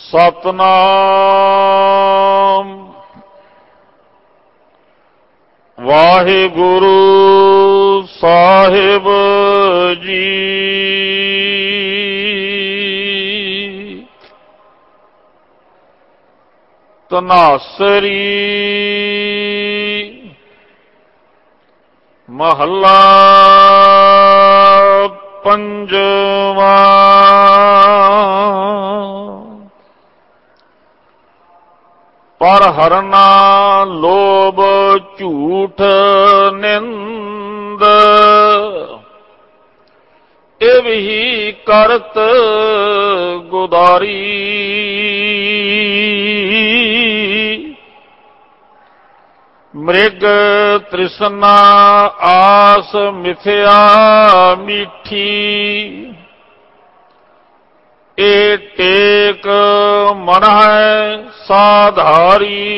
ਸਤਨਾਮ ਵਾਹਿਗੁਰੂ ਸਾਹਿਬ ਜੀ। ਧਨਾਸਰੀ ਮਹੱਲਾ ਪੰਜਵਾਂ। ਪਰ ਹਰਨਾ ਲੋਭ ਝੂਠ ਨਿੰਦ, ਇਹ ਵੀ ਕਰਤ ਗੁਦਾਰੀ। ਮ੍ਰਿਗ ਤ੍ਰਿਸ਼ਨਾ ਆਸ ਮਿਥਿਆ ਮੀਠੀ, ਇਹ ਟੇਕ ਮਨ ਹੈ ਸਾਧਾਰੀ।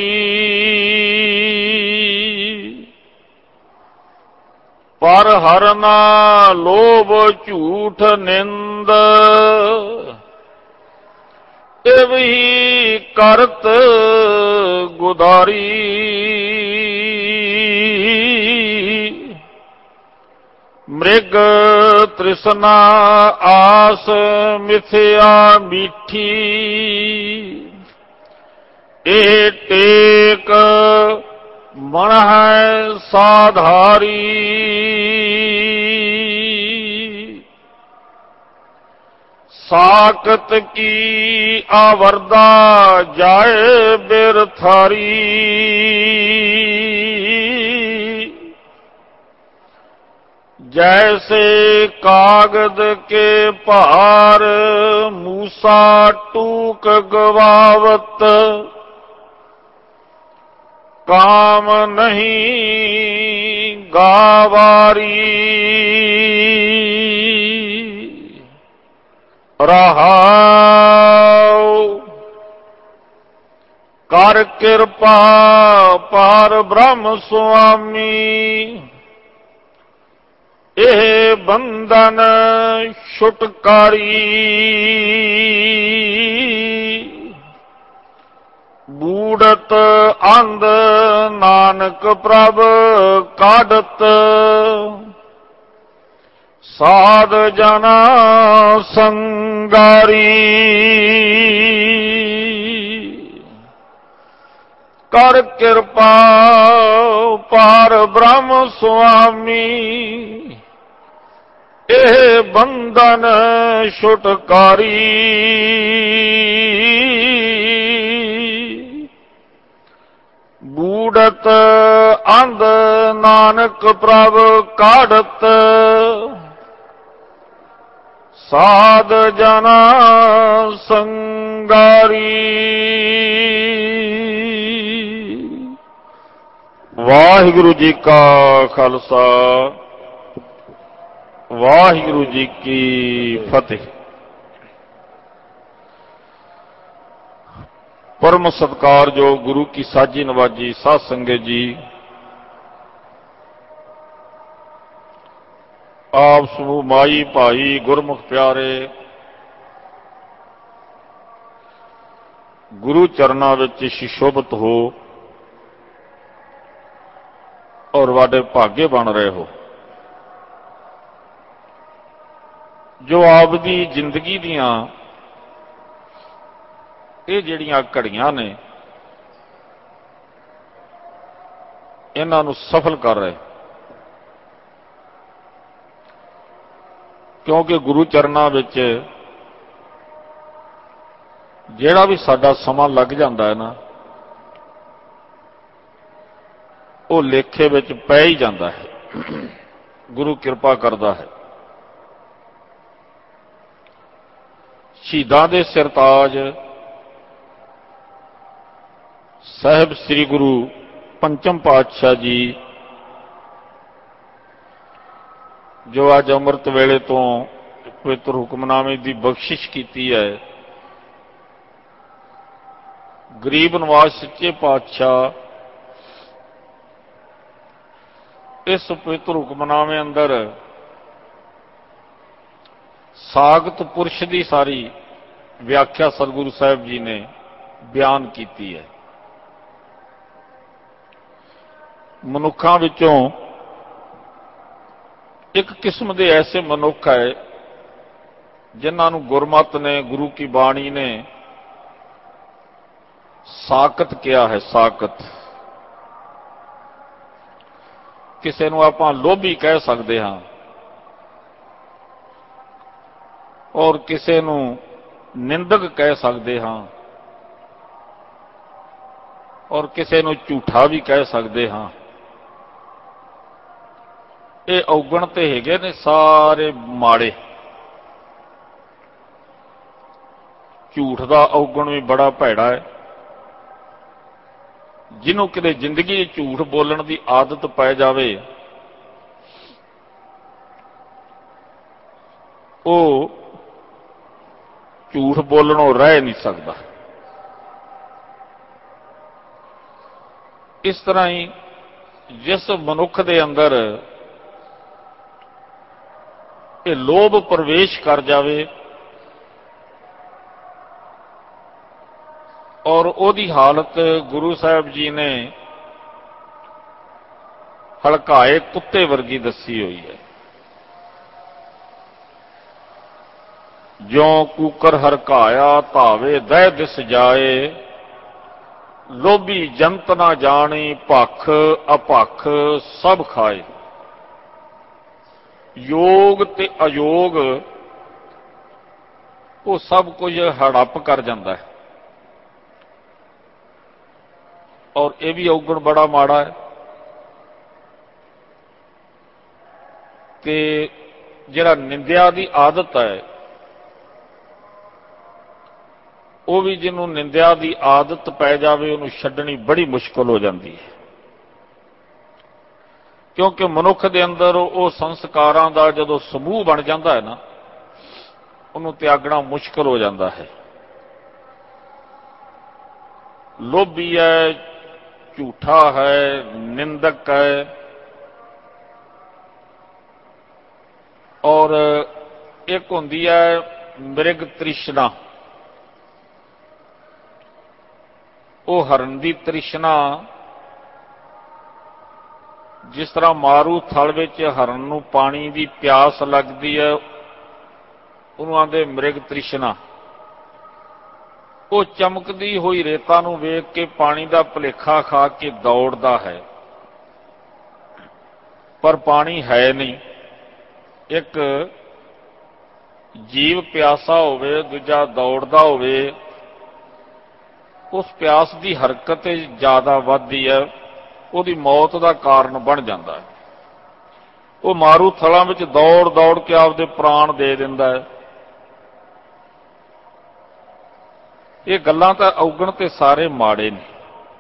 ਪਰ ਹਰਨਾ ਲੋਭ ਝੂਠ ਨਿੰਦ, ਇਹ ਵੀ ਕਰਤ ਗੁਦਾਰੀ। ਮ੍ਰਿਗ ਤ੍ਰਿਸ਼ਨਾ ਆਸ ਮਿਥਿਆ ਮੀਠੀ, ਇਹ ਟੇਕ ਮਨ ਹੈ ਸਾਧਾਰੀ। ਸਾਕਤ ਕੀ ਆਵਰਦਾ ਜਾਏ ਬਿਰਥਾਰੀ, जैसे कागद के भार मूसा टूक गवावत, काम नहीं गावारी। रहाओ कर कृपा पार ब्रह्म स्वामी, ਇਹ ਬੰਧਨ ਛੁਟਕਾਰੀ। ਬੂੜਤ ਅੰਧ ਨਾਨਕ ਪ੍ਰਭ ਕਾਢਤ, ਸਾਧ ਜਨਾ ਸੰਗਾਰੀ। ਕਰ ਕਿਰਪਾ ਪਾਰ ਬ੍ਰਹਮ ਸੁਆਮੀ, ਇਹ ਬੰਧਨ ਛੁਟਕਾਰੀ। ਬੂੜਤ ਅੰਧ ਨਾਨਕ ਪ੍ਰਭ ਕਾਢਤ, ਸਾਧ ਜਨਾ ਸੰਗਾਰੀ। ਵਾਹਿਗੁਰੂ ਜੀ ਕਾ ਖਾਲਸਾ, ਵਾਹਿਗੁਰੂ ਜੀ ਕੀ ਫਤਿਹ। ਪਰਮ ਸਤਿਕਾਰਯੋਗ ਗੁਰੂ ਕੀ ਸਾਜੀ ਨਵਾਜੀ ਸਾਧ ਸੰਗਤ ਜੀ, ਆਪ ਸਮੂਹ ਮਾਈ ਭਾਈ ਗੁਰਮੁਖ ਪਿਆਰੇ, ਗੁਰੂ ਚਰਨਾਂ ਵਿੱਚ ਸ਼ਿਸ਼ੋਭਤ ਹੋ ਔਰ ਵਾਡੇ ਭਾਗੇ ਬਣ ਰਹੇ ਹੋ। ਜੋ ਆਪ ਦੀ ਜ਼ਿੰਦਗੀ ਦੀਆਂ ਇਹ ਜਿਹੜੀਆਂ ਘੜੀਆਂ ਨੇ, ਇਹਨਾਂ ਨੂੰ ਸਫਲ ਕਰ ਰਹੇ, ਕਿਉਂਕਿ ਗੁਰੂ ਚਰਨਾਂ ਵਿੱਚ ਜਿਹੜਾ ਵੀ ਸਾਡਾ ਸਮਾਂ ਲੱਗ ਜਾਂਦਾ ਹੈ ਨਾ, ਉਹ ਲੇਖੇ ਵਿੱਚ ਪੈ ਹੀ ਜਾਂਦਾ ਹੈ। ਗੁਰੂ ਕਿਰਪਾ ਕਰਦਾ ਹੈ। ਸ਼ਹੀਦਾਂ ਦੇ ਸਿਰਤਾਜ ਸਾਹਿਬ ਸ੍ਰੀ ਗੁਰੂ ਪੰਚਮ ਪਾਤਸ਼ਾਹ ਜੀ, ਜੋ ਅੱਜ ਅੰਮ੍ਰਿਤ ਵੇਲੇ ਤੋਂ ਪਵਿੱਤਰ ਹੁਕਮਨਾਮੇ ਦੀ ਬਖਸ਼ਿਸ਼ ਕੀਤੀ ਹੈ, ਗਰੀਬ ਨਵਾਜ਼ ਸੱਚੇ ਪਾਤਸ਼ਾਹ ਇਸ ਪਵਿੱਤਰ ਹੁਕਮਨਾਮੇ ਅੰਦਰ ਸਾਗਤ ਪੁਰਸ਼ ਦੀ ਸਾਰੀ ਵਿਆਖਿਆ ਸਤਿਗੁਰੂ ਸਾਹਿਬ ਜੀ ਨੇ ਬਿਆਨ ਕੀਤੀ ਹੈ। ਮਨੁੱਖਾਂ ਵਿੱਚੋਂ ਇੱਕ ਕਿਸਮ ਦੇ ਐਸੇ ਮਨੁੱਖ ਹੈ ਜਿਨ੍ਹਾਂ ਨੂੰ ਗੁਰਮਤਿ ਨੇ, ਗੁਰੂ ਕੀ ਬਾਣੀ ਨੇ ਸਾਕਤ ਕਿਹਾ ਹੈ। ਸਾਕਤ ਕਿਸੇ ਨੂੰ ਆਪਾਂ ਲੋਭੀ ਕਹਿ ਸਕਦੇ ਹਾਂ ਔਰ ਕਿਸੇ ਨੂੰ ਨਿੰਦਕ ਕਹਿ ਸਕਦੇ ਹਾਂ ਔਰ ਕਿਸੇ ਨੂੰ ਝੂਠਾ ਵੀ ਕਹਿ ਸਕਦੇ ਹਾਂ। ਇਹ ਔਗਣ ਤੇ ਹੈਗੇ ਨੇ ਸਾਰੇ ਮਾੜੇ। ਝੂਠ ਦਾ ਔਗਣ ਵੀ ਬੜਾ ਭੈੜਾ ਹੈ। ਜਿਹਨੂੰ ਕਿਤੇ ਜ਼ਿੰਦਗੀ 'ਚ ਝੂਠ ਬੋਲਣ ਦੀ ਆਦਤ ਪੈ ਜਾਵੇ ਉਹ ਝੂਠ ਬੋਲਣੋਂ ਰਹਿ ਨਹੀਂ ਸਕਦਾ। ਇਸ ਤਰ੍ਹਾਂ ਹੀ ਜਿਸ ਮਨੁੱਖ ਦੇ ਅੰਦਰ ਇਹ ਲੋਭ ਪ੍ਰਵੇਸ਼ ਕਰ ਜਾਵੇ ਔਰ ਉਹਦੀ ਹਾਲਤ ਗੁਰੂ ਸਾਹਿਬ ਜੀ ਨੇ ਹਲਕਾਏ ਕੁੱਤੇ ਵਰਗੀ ਦੱਸੀ ਹੋਈ ਹੈ। ਜਿਉਂ ਕੂਕਰ ਹਰਕਾਇਆ ਧਾਵੇ ਦਹਿ ਦਿਸ ਜਾਏ, ਲੋਭੀ ਜੰਤ ਨਾ ਜਾਣੀ ਭਖ ਅਭਖ ਸਭ ਖਾਏ। ਯੋਗ ਤੇ ਅਯੋਗ ਉਹ ਸਭ ਕੁਝ ਹੜੱਪ ਕਰ ਜਾਂਦਾ ਹੈ ਔਰ ਇਹ ਵੀ ਔਗਣ ਬੜਾ ਮਾੜਾ ਹੈ ਕਿ ਜਿਹੜਾ ਨਿੰਦਿਆ ਦੀ ਆਦਤ ਹੈ ਉਹ ਵੀ ਜਿਹਨੂੰ ਨਿੰਦਿਆ ਦੀ ਆਦਤ ਪੈ ਜਾਵੇ ਉਹਨੂੰ ਛੱਡਣੀ ਬੜੀ ਮੁਸ਼ਕਲ ਹੋ ਜਾਂਦੀ ਹੈ। ਕਿਉਂਕਿ ਮਨੁੱਖ ਦੇ ਅੰਦਰ ਉਹ ਸੰਸਕਾਰਾਂ ਦਾ ਜਦੋਂ ਸਮੂਹ ਬਣ ਜਾਂਦਾ ਹੈ ਨਾ ਉਹਨੂੰ ਤਿਆਗਣਾ ਮੁਸ਼ਕਲ ਹੋ ਜਾਂਦਾ ਹੈ। ਲੋਭੀ ਹੈ, ਝੂਠਾ ਹੈ, ਨਿੰਦਕ ਹੈ ਔਰ ਇੱਕ ਹੁੰਦੀ ਹੈ ਮ੍ਰਿਗ ਤ੍ਰਿਸ਼ਨਾ। ਉਹ ਹਰਨ ਦੀ ਤ੍ਰਿਸ਼ਨਾ, ਜਿਸ ਤਰ੍ਹਾਂ ਮਾਰੂ ਥਲ ਵਿੱਚ ਹਰਨ ਨੂੰ ਪਾਣੀ ਦੀ ਪਿਆਸ ਲੱਗਦੀ ਹੈ ਉਹਨੂੰ ਆਂਦੇ ਮ੍ਰਿਗ ਤ੍ਰਿਸ਼ਨਾ। ਉਹ ਚਮਕਦੀ ਹੋਈ ਰੇਤਾ ਨੂੰ ਵੇਖ ਕੇ ਪਾਣੀ ਦਾ ਭੁਲੇਖਾ ਖਾ ਕੇ ਦੌੜਦਾ ਹੈ ਪਰ ਪਾਣੀ ਹੈ ਨਹੀਂ। ਇੱਕ ਜੀਵ ਪਿਆਸਾ ਹੋਵੇ, ਦੂਜਾ ਦੌੜਦਾ ਹੋਵੇ, ਉਸ ਪਿਆਸ ਦੀ ਹਰਕਤ ਜ਼ਿਆਦਾ ਵੱਧਦੀ ਹੈ, ਉਹਦੀ ਮੌਤ ਦਾ ਕਾਰਨ ਬਣ ਜਾਂਦਾ ਹੈ। ਉਹ ਮਾਰੂ ਥਲਾਂ ਵਿੱਚ ਦੌੜ ਦੌੜ ਕੇ ਆਪਦੇ ਪ੍ਰਾਣ ਦੇ ਦਿੰਦਾ ਹੈ। ਇਹ ਗੱਲਾਂ ਤਾਂ ਔਗਣ ਤੇ ਸਾਰੇ ਮਾੜੇ ਨੇ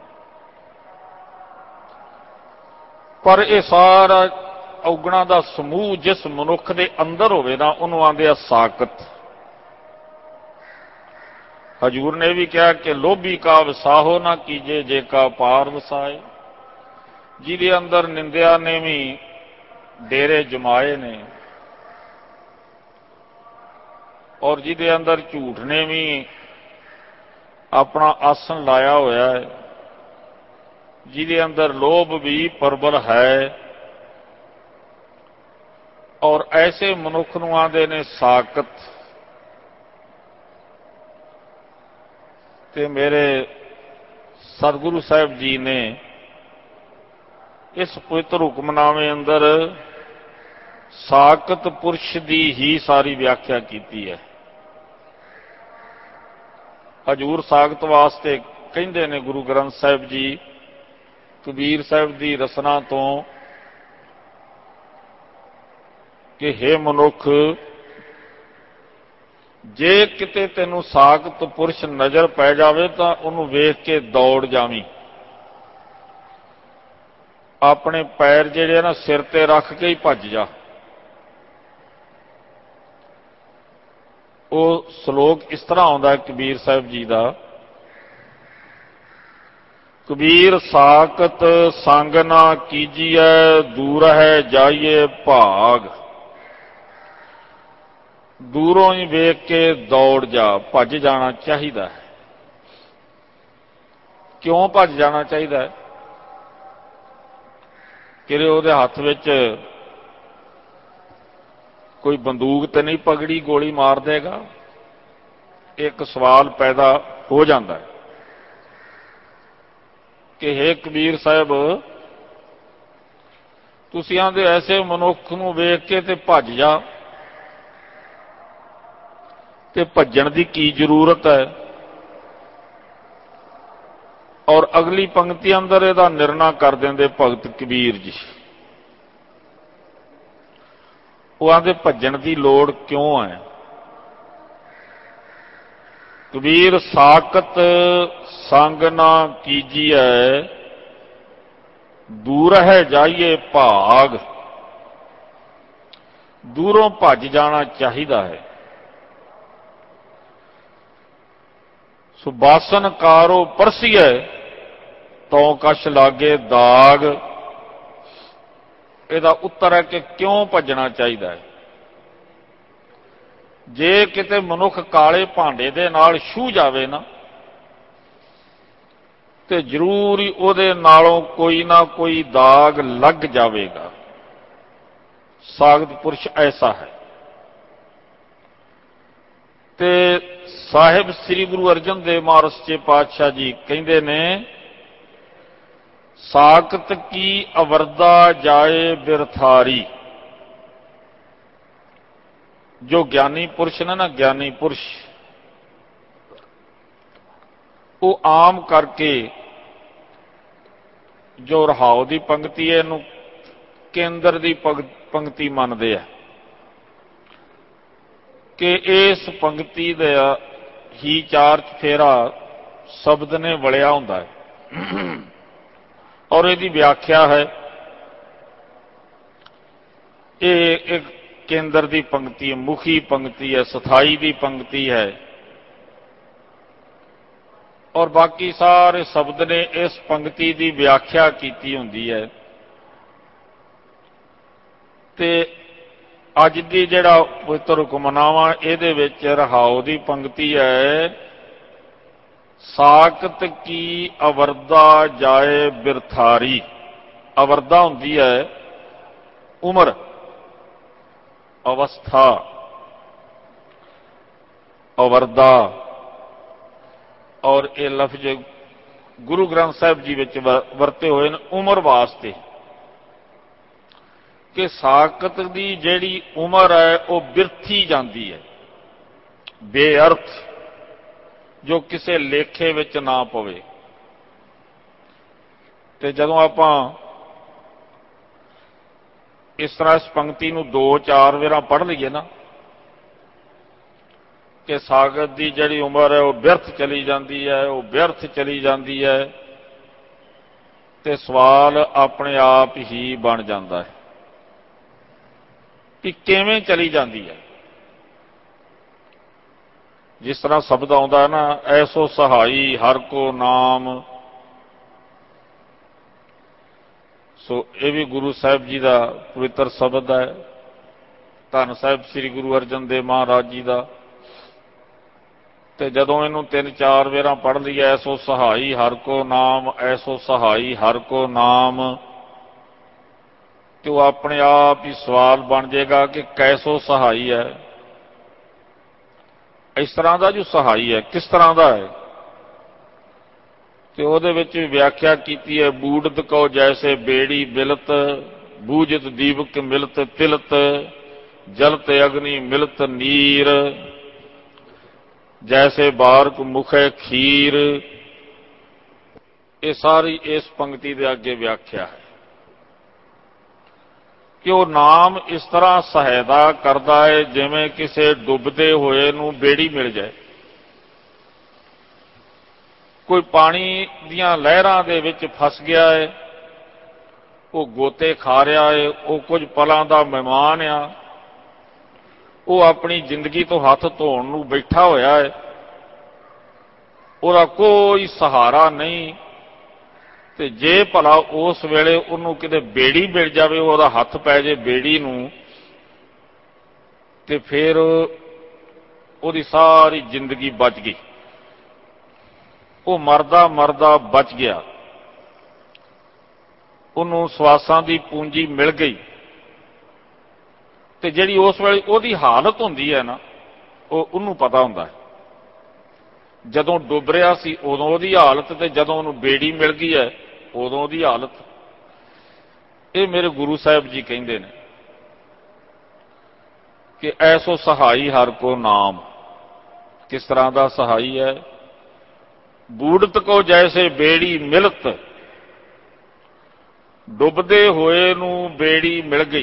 ਪਰ ਇਹ ਸਾਰਾ ਔਗਣਾਂ ਦਾ ਸਮੂਹ ਜਿਸ ਮਨੁੱਖ ਦੇ ਅੰਦਰ ਹੋਵੇ ਨਾ ਉਹਨੂੰ ਆਂਦੇ ਆ ਸਾਕਤ। ਹਜੂਰ ਨੇ ਵੀ ਕਿਹਾ ਕਿ ਲੋਭੀ ਕਾ ਵਸਾਹੋ ਨਾ ਕੀਜੇ ਜੇ ਕਾ ਪਾਰ ਵਸਾਏ। ਜਿਹਦੇ ਅੰਦਰ ਨਿੰਦਿਆ ਨੇ ਵੀ ਡੇਰੇ ਜਮਾਏ ਨੇ ਔਰ ਜਿਹਦੇ ਅੰਦਰ ਝੂਠ ਨੇ ਵੀ ਆਪਣਾ ਆਸਣ ਲਾਇਆ ਹੋਇਆ ਹੈ, ਜਿਹਦੇ ਅੰਦਰ ਲੋਭ ਵੀ ਪ੍ਰਬਲ ਹੈ ਔਰ ਐਸੇ ਮਨੁੱਖ ਨੂੰ ਆਂਦੇ ਨੇ ਸਾਕਤ। ਤੇ ਮੇਰੇ ਸਤਿਗੁਰੂ ਸਾਹਿਬ ਜੀ ਨੇ ਇਸ ਪਵਿੱਤਰ ਹੁਕਮਨਾਮੇ ਅੰਦਰ ਸਾਕਤ ਪੁਰਸ਼ ਦੀ ਹੀ ਸਾਰੀ ਵਿਆਖਿਆ ਕੀਤੀ ਹੈ। ਹਜੂਰ ਸਾਕਤ ਵਾਸਤੇ ਕਹਿੰਦੇ ਨੇ ਗੁਰੂ ਗ੍ਰੰਥ ਸਾਹਿਬ ਜੀ ਕਬੀਰ ਸਾਹਿਬ ਦੀ ਰਸਨਾ ਤੋਂ ਕਿ ਹੇ ਮਨੁੱਖ, ਜੇ ਕਿਤੇ ਤੈਨੂੰ ਸਾਕਤ ਪੁਰਸ਼ ਨਜ਼ਰ ਪੈ ਜਾਵੇ ਤਾਂ ਉਹਨੂੰ ਵੇਖ ਕੇ ਦੌੜ ਜਾਵੀਂ। ਆਪਣੇ ਪੈਰ ਜਿਹੜੇ ਨਾ ਸਿਰ ਤੇ ਰੱਖ ਕੇ ਹੀ ਭੱਜ ਜਾ। ਉਹ ਸ਼ਲੋਕ ਇਸ ਤਰ੍ਹਾਂ ਆਉਂਦਾ ਕਬੀਰ ਸਾਹਿਬ ਜੀ ਦਾ, ਕਬੀਰ ਸਾਕਤ ਸੰਗ ਨਾ ਕੀਜੀਐ ਦੂਰ ਹੈ ਜਾਈਏ ਭਾਗ। ਦੂਰੋਂ ਹੀ ਵੇਖ ਕੇ ਦੌੜ ਜਾ, ਭੱਜ ਜਾਣਾ ਚਾਹੀਦਾ ਹੈ। ਕਿਉਂ ਭੱਜ ਜਾਣਾ ਚਾਹੀਦਾ ਹੈ? ਕਿਰੇ ਉਹਦੇ ਹੱਥ ਵਿੱਚ ਕੋਈ ਬੰਦੂਕ ਤੇ ਨਹੀਂ ਪਗੜੀ, ਗੋਲੀ ਮਾਰ ਦੇਗਾ? ਇੱਕ ਸਵਾਲ ਪੈਦਾ ਹੋ ਜਾਂਦਾ ਹੈ ਕਿ ਹੇ ਕਬੀਰ ਸਾਹਿਬ, ਤੁਸੀਂ ਆਂਦੇ ਐਸੇ ਮਨੁੱਖ ਨੂੰ ਵੇਖ ਕੇ ਤੇ ਭੱਜ ਜਾ, ਤੇ ਭੱਜਣ ਦੀ ਕੀ ਜ਼ਰੂਰਤ ਹੈ? ਔਰ ਅਗਲੀ ਪੰਕਤੀ ਅੰਦਰ ਇਹਦਾ ਨਿਰਣਾ ਕਰ ਦਿੰਦੇ ਭਗਤ ਕਬੀਰ ਜੀ। ਉਹ ਆਂਦੇ ਭੱਜਣ ਦੀ ਲੋੜ ਕਿਉਂ ਹੈ? ਕਬੀਰ ਸਾਕਤ ਸੰਗ ਨਾ ਕੀਜੀਐ, ਦੂਰ ਹੈ ਜਾਈਏ ਭਾਗ। ਦੂਰੋਂ ਭੱਜ ਜਾਣਾ ਚਾਹੀਦਾ ਹੈ। ਸੋ ਬਾਸਨ ਕਾਰੋ ਪਰਸੀਐ, ਤਉ ਕਛ ਲਾਗੇ ਦਾਗ। ਇਹਦਾ ਉੱਤਰ ਹੈ ਕਿ ਕਿਉਂ ਭੱਜਣਾ ਚਾਹੀਦਾ ਹੈ। ਜੇ ਕਿਤੇ ਮਨੁੱਖ ਕਾਲੇ ਭਾਂਡੇ ਦੇ ਨਾਲ ਛੂਹ ਜਾਵੇ ਨਾ, ਤੇ ਜ਼ਰੂਰ ਹੀ ਉਹਦੇ ਨਾਲੋਂ ਕੋਈ ਨਾ ਕੋਈ ਦਾਗ ਲੱਗ ਜਾਵੇਗਾ। ਸਾਗਤ ਪੁਰਸ਼ ਐਸਾ ਹੈ। ਤੇ ਸਾਹਿਬ ਸ੍ਰੀ ਗੁਰੂ ਅਰਜਨ ਦੇਵ ਮਹਾਰਾਜ ਸੱਚੇ ਪਾਤਸ਼ਾਹ ਜੀ ਕਹਿੰਦੇ ਨੇ, ਸਾਕਤ ਕੀ ਅਵਰਦਾ ਜਾਏ ਬਿਰਥਾਰੀ। ਜੋ ਗਿਆਨੀ ਪੁਰਸ਼ ਨੇ ਨਾ, ਗਿਆਨੀ ਪੁਰਸ਼, ਉਹ ਆਮ ਕਰਕੇ ਜੋ ਰਹਾਉ ਦੀ ਪੰਕਤੀ ਹੈ ਇਹਨੂੰ ਕੇਂਦਰ ਦੀ ਪੰਕਤੀ ਮੰਨਦੇ ਆ ਕਿ ਇਸ ਪੰਕਤੀ ਦਾ ਹੀ ਚਾਰ ਚਫੇਰਾ ਸ਼ਬਦ ਨੇ ਵਲਿਆ ਹੁੰਦਾ ਹੈ। ਔਰ ਇਹਦੀ ਵਿਆਖਿਆ ਹੈ, ਇਹ ਇੱਕ ਕੇਂਦਰ ਦੀ ਪੰਕਤੀ ਹੈ, ਮੁਖੀ ਪੰਕਤੀ ਹੈ, ਸਥਾਈ ਦੀ ਪੰਕਤੀ ਹੈ। ਔਰ ਬਾਕੀ ਸਾਰੇ ਸ਼ਬਦ ਨੇ ਇਸ ਪੰਕਤੀ ਦੀ ਵਿਆਖਿਆ ਕੀਤੀ ਹੁੰਦੀ ਹੈ। ਤੇ ਅੱਜ ਦੀ ਜਿਹੜਾ ਪਵਿੱਤਰ ਹੁਕਮਨਾਮਾ, ਇਹਦੇ ਵਿੱਚ ਰਹਾਉ ਦੀ ਪੰਕਤੀ ਹੈ, ਸਾਕਤ ਕੀ ਅਵਰਦਾ ਜਾਏ ਬਿਰਥਾਰੀ। ਅਵਰਦਾ ਹੁੰਦੀ ਹੈ ਉਮਰ, ਅਵਸਥਾ, ਅਵਰਦਾ। ਔਰ ਇਹ ਲਫ਼ਜ਼ ਗੁਰੂ ਗ੍ਰੰਥ ਸਾਹਿਬ ਜੀ ਵਿੱਚ ਵਰਤੇ ਹੋਏ ਨੇ ਉਮਰ ਵਾਸਤੇ, ਕਿ ਸਾਕਤ ਦੀ ਜਿਹੜੀ ਉਮਰ ਹੈ ਉਹ ਬਿਰਥੀ ਜਾਂਦੀ ਹੈ, ਬੇਅਰਥ, ਜੋ ਕਿਸੇ ਲੇਖੇ ਵਿੱਚ ਨਾ ਪਵੇ। ਤੇ ਜਦੋਂ ਆਪਾਂ ਇਸ ਤਰ੍ਹਾਂ ਇਸ ਪੰਕਤੀ ਨੂੰ 2-4 ਵਾਰਾਂ ਪੜ੍ਹ ਲਈਏ ਨਾ, ਕਿ ਸਾਕਤ ਦੀ ਜਿਹੜੀ ਉਮਰ ਹੈ ਉਹ ਬਿਰਥ ਚਲੀ ਜਾਂਦੀ ਹੈ, ਉਹ ਬਿਰਥ ਚਲੀ ਜਾਂਦੀ ਹੈ, ਤੇ ਸਵਾਲ ਆਪਣੇ ਆਪ ਹੀ ਬਣ ਜਾਂਦਾ ਹੈ ਕਿ ਕਿਵੇਂ ਚਲੀ ਜਾਂਦੀ ਹੈ। ਜਿਸ ਤਰ੍ਹਾਂ ਸ਼ਬਦ ਆਉਂਦਾ ਹੈ ਨਾ, ਐਸੋ ਸਹਾਈ ਹਰ ਕੋ ਨਾਮ। ਸੋ ਇਹ ਵੀ ਗੁਰੂ ਸਾਹਿਬ ਜੀ ਦਾ ਪਵਿੱਤਰ ਸ਼ਬਦ ਹੈ, ਧੰਨ ਸਾਹਿਬ ਸ੍ਰੀ ਗੁਰੂ ਅਰਜਨ ਦੇਵ ਮਹਾਰਾਜ ਜੀ ਦਾ। ਤੇ ਜਦੋਂ ਇਹਨੂੰ 3-4 ਵਾਰਾਂ ਪੜ੍ਹ ਲਈਏ, ਐਸੋ ਸਹਾਈ ਹਰ ਕੋ ਨਾਮ, ਐਸੋ ਸਹਾਈ ਹਰ ਕੋ ਨਾਮ, ਤੇ ਉਹ ਆਪਣੇ ਆਪ ਹੀ ਸਵਾਲ ਬਣ ਜਾਏਗਾ ਕਿ ਕੈਸੋ ਸਹਾਈ ਹੈ। ਇਸ ਤਰ੍ਹਾਂ ਦਾ ਜੋ ਸਹਾਈ ਹੈ ਕਿਸ ਤਰ੍ਹਾਂ ਦਾ ਹੈ? ਤੇ ਉਹਦੇ ਵਿੱਚ ਵਿਆਖਿਆ ਕੀਤੀ ਹੈ, ਬੂੜਤ ਕੋ ਜੈਸੇ ਬੇੜੀ ਬਿਲਤ, ਬੂਝਤ ਦੀਵਕ ਮਿਲਤ ਤਿਲਤ, ਜਲਤ ਅਗਨੀ ਮਿਲਤ ਨੀਰ, ਜੈਸੇ ਬਾਰਕ ਮੁਖੇ ਖੀਰ। ਇਹ ਸਾਰੀ ਇਸ ਪੰਕਤੀ ਦੇ ਅੱਗੇ ਵਿਆਖਿਆ ਹੈ ਕਿ ਉਹ ਨਾਮ ਇਸ ਤਰ੍ਹਾਂ ਸਹਾਇਤਾ ਕਰਦਾ ਹੈ ਜਿਵੇਂ ਕਿਸੇ ਡੁੱਬਦੇ ਹੋਏ ਨੂੰ ਬੇੜੀ ਮਿਲ ਜਾਏ। ਕੋਈ ਪਾਣੀ ਦੀਆਂ ਲਹਿਰਾਂ ਦੇ ਵਿੱਚ ਫਸ ਗਿਆ ਹੈ, ਉਹ ਗੋਤੇ ਖਾ ਰਿਹਾ ਹੈ, ਉਹ ਕੁਝ ਪਲਾਂ ਦਾ ਮਹਿਮਾਨ ਆ, ਉਹ ਆਪਣੀ ਜ਼ਿੰਦਗੀ ਤੋਂ ਹੱਥ ਧੋਣ ਨੂੰ ਬੈਠਾ ਹੋਇਆ ਹੈ, ਉਹਦਾ ਕੋਈ ਸਹਾਰਾ ਨਹੀਂ। ਤੇ ਜੇ ਭਲਾ ਉਸ ਵੇਲੇ ਉਹਨੂੰ ਕਿਤੇ ਬੇੜੀ ਮਿਲ ਜਾਵੇ, ਉਹਦਾ ਹੱਥ ਪੈ ਜੇ ਬੇੜੀ ਨੂੰ, ਤੇ ਫਿਰ ਉਹਦੀ ਸਾਰੀ ਜ਼ਿੰਦਗੀ ਬਚ ਗਈ। ਉਹ ਮਰਦਾ ਮਰਦਾ ਬਚ ਗਿਆ, ਉਹਨੂੰ ਸਵਾਸਾਂ ਦੀ ਪੂੰਜੀ ਮਿਲ ਗਈ। ਤੇ ਜਿਹੜੀ ਉਸ ਵੇਲੇ ਉਹਦੀ ਹਾਲਤ ਹੁੰਦੀ ਹੈ ਨਾ, ਉਹਨੂੰ ਪਤਾ ਹੁੰਦਾ ਹੈ। ਜਦੋਂ ਡੁੱਬ ਰਿਹਾ ਸੀ ਉਦੋਂ ਉਹਦੀ ਹਾਲਤ, ਤੇ ਜਦੋਂ ਉਹਨੂੰ ਬੇੜੀ ਮਿਲ ਗਈ ਹੈ ਉਦੋਂ ਉਹਦੀ ਹਾਲਤ। ਇਹ ਮੇਰੇ ਗੁਰੂ ਸਾਹਿਬ ਜੀ ਕਹਿੰਦੇ ਨੇ ਕਿ ਐਸੋ ਸਹਾਈ ਹਰ ਕੋ ਨਾਮ। ਕਿਸ ਤਰ੍ਹਾਂ ਦਾ ਸਹਾਈ ਹੈ? ਬੂੜਤ ਕੋ ਜੈਸੇ ਬੇੜੀ ਮਿਲਤ, ਡੁੱਬਦੇ ਹੋਏ ਨੂੰ ਬੇੜੀ ਮਿਲ ਗਈ।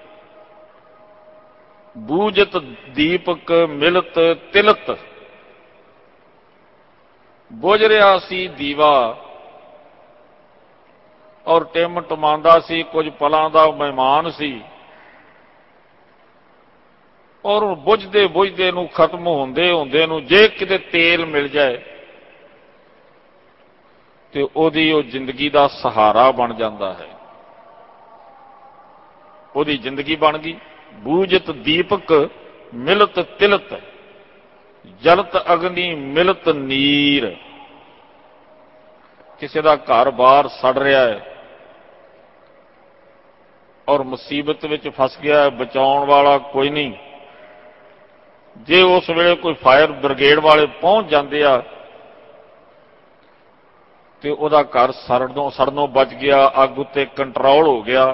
ਬੂਝਤ ਦੀਪਕ ਮਿਲਤ ਤਿਲਤ, ਬੁਝ ਰਿਹਾ ਸੀ ਦੀਵਾ ਔਰ ਟਿਮ ਟਮਾਂਦਾ ਸੀ, ਕੁਝ ਪਲਾਂ ਦਾ ਮਹਿਮਾਨ ਸੀ, ਔਰ ਬੁਝਦੇ ਬੁਝਦੇ ਨੂੰ, ਖਤਮ ਹੁੰਦੇ ਹੁੰਦੇ ਨੂੰ ਜੇ ਕਿਤੇ ਤੇਲ ਮਿਲ ਜਾਏ ਤੇ ਉਹਦੀ ਉਹ ਜ਼ਿੰਦਗੀ ਦਾ ਸਹਾਰਾ ਬਣ ਜਾਂਦਾ ਹੈ। ਉਹਦੀ ਜ਼ਿੰਦਗੀ ਬਣ ਗਈ। ਬੂਝਤ ਦੀਪਕ ਮਿਲਤ ਤਿਲਤ, ਜਲਤ ਅਗਨੀ ਮਿਲਤ ਨੀਰ। ਕਿਸੇ ਦਾ ਘਰ-ਬਾਰ ਸੜ ਰਿਹਾ ਹੈ ਔਰ ਮੁਸੀਬਤ ਵਿੱਚ ਫਸ ਗਿਆ ਹੈ, ਬਚਾਉਣ ਵਾਲਾ ਕੋਈ ਨਹੀਂ। ਜੇ ਉਸ ਵੇਲੇ ਕੋਈ ਫਾਇਰ ਬ੍ਰਿਗੇਡ ਵਾਲੇ ਪਹੁੰਚ ਜਾਂਦੇ ਆ ਤੇ ਉਹਦਾ ਘਰ ਸੜਨੋਂ ਬਚ ਗਿਆ, ਅੱਗ ਉੱਤੇ ਕੰਟਰੋਲ ਹੋ ਗਿਆ।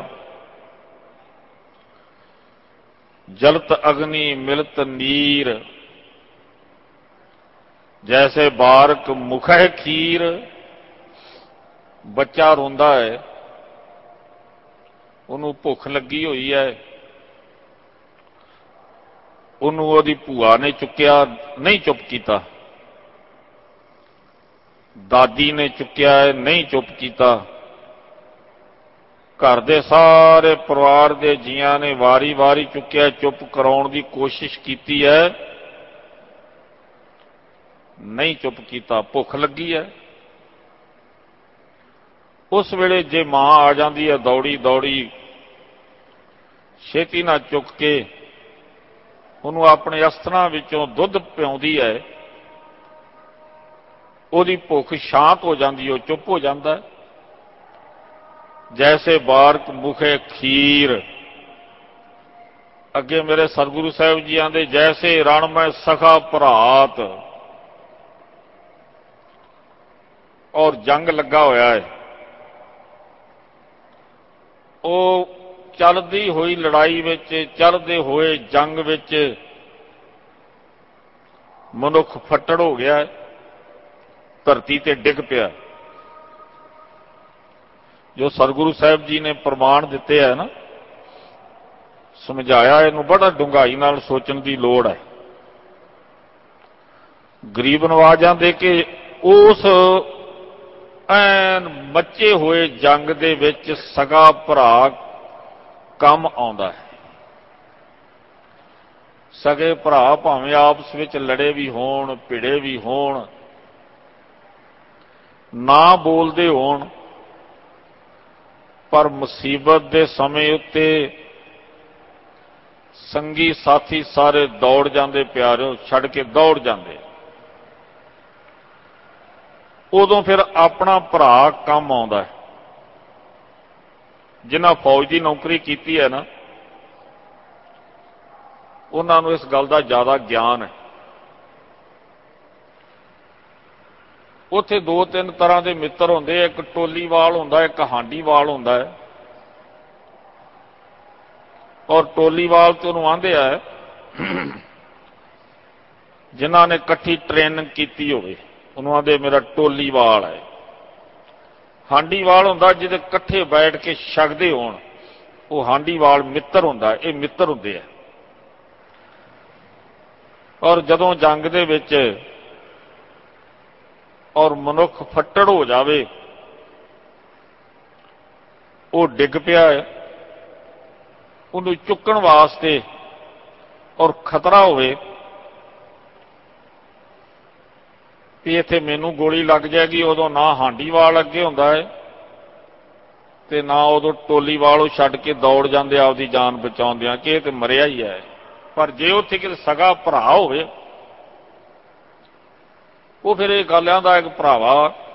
ਜਲਤ ਅਗਨੀ ਮਿਲਤ ਨੀਰ, ਜੈਸੇ ਬਾਰਕ ਮੁਖੈ ਖੀਰ। ਬੱਚਾ ਰੋਂਦਾ ਹੈ, ਉਹਨੂੰ ਭੁੱਖ ਲੱਗੀ ਹੋਈ ਹੈ, ਉਹਨੂੰ ਉਹਦੀ ਭੂਆ ਨੇ ਚੁੱਕਿਆ, ਨਹੀਂ ਚੁੱਪ ਕੀਤਾ। ਦਾਦੀ ਨੇ ਚੁੱਕਿਆ ਹੈ, ਨਹੀਂ ਚੁੱਪ ਕੀਤਾ। ਘਰ ਦੇ ਸਾਰੇ ਪਰਿਵਾਰ ਦੇ ਜੀਆਂ ਨੇ ਵਾਰੀ-ਵਾਰੀ ਚੁੱਕਿਆ, ਚੁੱਪ ਕਰਾਉਣ ਦੀ ਕੋਸ਼ਿਸ਼ ਕੀਤੀ ਹੈ, ਨਹੀਂ ਚੁੱਪ ਕੀਤਾ। ਭੁੱਖ ਲੱਗੀ ਹੈ। ਉਸ ਵੇਲੇ ਜੇ ਮਾਂ ਆ ਜਾਂਦੀ ਹੈ ਦੌੜੀ ਦੌੜੀ, ਛੇਤੀ ਨਾਲ ਚੁੱਕ ਕੇ ਉਹਨੂੰ ਆਪਣੇ ਅਸਥਰਾਂ ਵਿੱਚੋਂ ਦੁੱਧ ਪਿਆਉਂਦੀ ਹੈ, ਉਹਦੀ ਭੁੱਖ ਸ਼ਾਂਤ ਹੋ ਜਾਂਦੀ, ਉਹ ਚੁੱਪ ਹੋ ਜਾਂਦਾ। ਜੈਸੇ ਬਾਰਕ ਮੁਖੇ ਖੀਰ। ਅੱਗੇ ਮੇਰੇ ਸਤਿਗੁਰੂ ਸਾਹਿਬ ਜੀ ਆਂਦੇ, ਜੈਸੇ ਰਣ ਮੈਂ ਸਖਾ ਭਰਾਤ। ਔਰ ਜੰਗ ਲੱਗਾ ਹੋਇਆ ਹੈ, ਉਹ ਚੱਲਦੀ ਹੋਈ ਲੜਾਈ ਵਿੱਚ, ਚੱਲਦੇ ਹੋਏ ਜੰਗ ਵਿੱਚ ਮਨੁੱਖ ਫੱਟੜ ਹੋ ਗਿਆ, ਧਰਤੀ ਤੇ ਡਿੱਗ ਪਿਆ। ਜੋ ਸਤਿਗੁਰੂ ਸਾਹਿਬ ਜੀ ਨੇ ਪ੍ਰਮਾਣ ਦਿੱਤੇ ਹੈ ਨਾ, ਸਮਝਾਇਆ, ਇਹਨੂੰ ਬੜਾ ਡੂੰਘਾਈ ਨਾਲ ਸੋਚਣ ਦੀ ਲੋੜ ਹੈ। ਗਰੀਬ ਨਵਾਜ਼ਾਂ ਦੇ ਕਿ ਉਸ ਐਨ ਮੱਚੇ ਹੋਏ ਜੰਗ ਦੇ ਵਿੱਚ ਸਗਾ ਭਰਾ ਕੰਮ ਆਉਂਦਾ ਹੈ। ਸਗੇ ਭਰਾ ਭਾਵੇਂ ਆਪਸ ਵਿੱਚ ਲੜੇ ਵੀ ਹੋਣ, ਭਿੜੇ ਵੀ ਹੋਣ, ਨਾ ਬੋਲਦੇ ਹੋਣ, ਪਰ ਮੁਸੀਬਤ ਦੇ ਸਮੇਂ ਉੱਤੇ ਸੰਗੀ ਸਾਥੀ ਸਾਰੇ ਦੌੜ ਜਾਂਦੇ, ਪਿਆਰਿਓ ਛੱਡ ਕੇ ਦੌੜ ਜਾਂਦੇ। ਉਦੋਂ ਫਿਰ ਆਪਣਾ ਭਰਾ ਕੰਮ ਆਉਂਦਾ ਹੈ। ਜਿਨ੍ਹਾਂ ਫੌਜ ਦੀ ਨੌਕਰੀ ਕੀਤੀ ਹੈ ਨਾ, ਉਹਨਾਂ ਨੂੰ ਇਸ ਗੱਲ ਦਾ ਜ਼ਿਆਦਾ ਗਿਆਨ ਹੈ। ਉੱਥੇ ਦੋ ਤਿੰਨ ਤਰ੍ਹਾਂ ਦੇ ਮਿੱਤਰ ਹੁੰਦੇ, ਇੱਕ ਟੋਲੀਵਾਲ ਹੁੰਦਾ, ਇੱਕ ਹਾਂਡੀਵਾਲ ਹੁੰਦਾ ਹੈ। ਔਰ ਟੋਲੀਵਾਲ ਤੇ ਉਹਨੂੰ ਆਂਦੇ ਆ ਜਿਨ੍ਹਾਂ ਨੇ ਇਕੱਠੀ ਟ੍ਰੇਨਿੰਗ ਕੀਤੀ ਹੋਵੇ, ਉਹਨੂੰ ਆਂਦੇ ਮੇਰਾ ਟੋਲੀਵਾਲ ਹੈ। ਹਾਂਡੀਵਾਲ ਹੁੰਦਾ ਜਿਹਦੇ ਇਕੱਠੇ ਬੈਠ ਕੇ ਛਕਦੇ ਹੋਣ, ਉਹ ਹਾਂਡੀਵਾਲ ਮਿੱਤਰ ਹੁੰਦਾ। ਇਹ ਮਿੱਤਰ ਹੁੰਦੇ ਆ। ਔਰ ਜਦੋਂ ਜੰਗ ਦੇ ਵਿੱਚ ਔਰ ਮਨੁੱਖ ਫੱਟੜ ਹੋ ਜਾਵੇ, ਉਹ ਡਿੱਗ ਪਿਆ ਹੈ, ਉਹਨੂੰ ਚੁੱਕਣ ਵਾਸਤੇ ਔਰ ਖਤਰਾ ਹੋਵੇ ਵੀ ਇੱਥੇ ਮੈਨੂੰ ਗੋਲੀ ਲੱਗ ਜਾਏਗੀ, ਉਦੋਂ ਨਾ ਹਾਂਡੀਵਾਲ ਅੱਗੇ ਹੁੰਦਾ ਹੈ ਤੇ ਨਾ ਉਦੋਂ ਟੋਲੀਵਾਲ ਉਹ ਛੱਡ ਕੇ ਦੌੜ ਜਾਂਦੇ ਆਪਦੀ ਜਾਨ ਬਚਾਉਂਦਿਆਂ ਕਿ ਇਹ ਤੇ ਮਰਿਆ ਹੀ ਹੈ। ਪਰ ਜੇ ਉੱਥੇ ਕਿਤੇ ਸਗਾ ਭਰਾ ਹੋਵੇ ਉਹ ਫਿਰ ਇਹ ਗੱਲ ਆਂਦਾ ਇੱਕ ਭਰਾਵਾ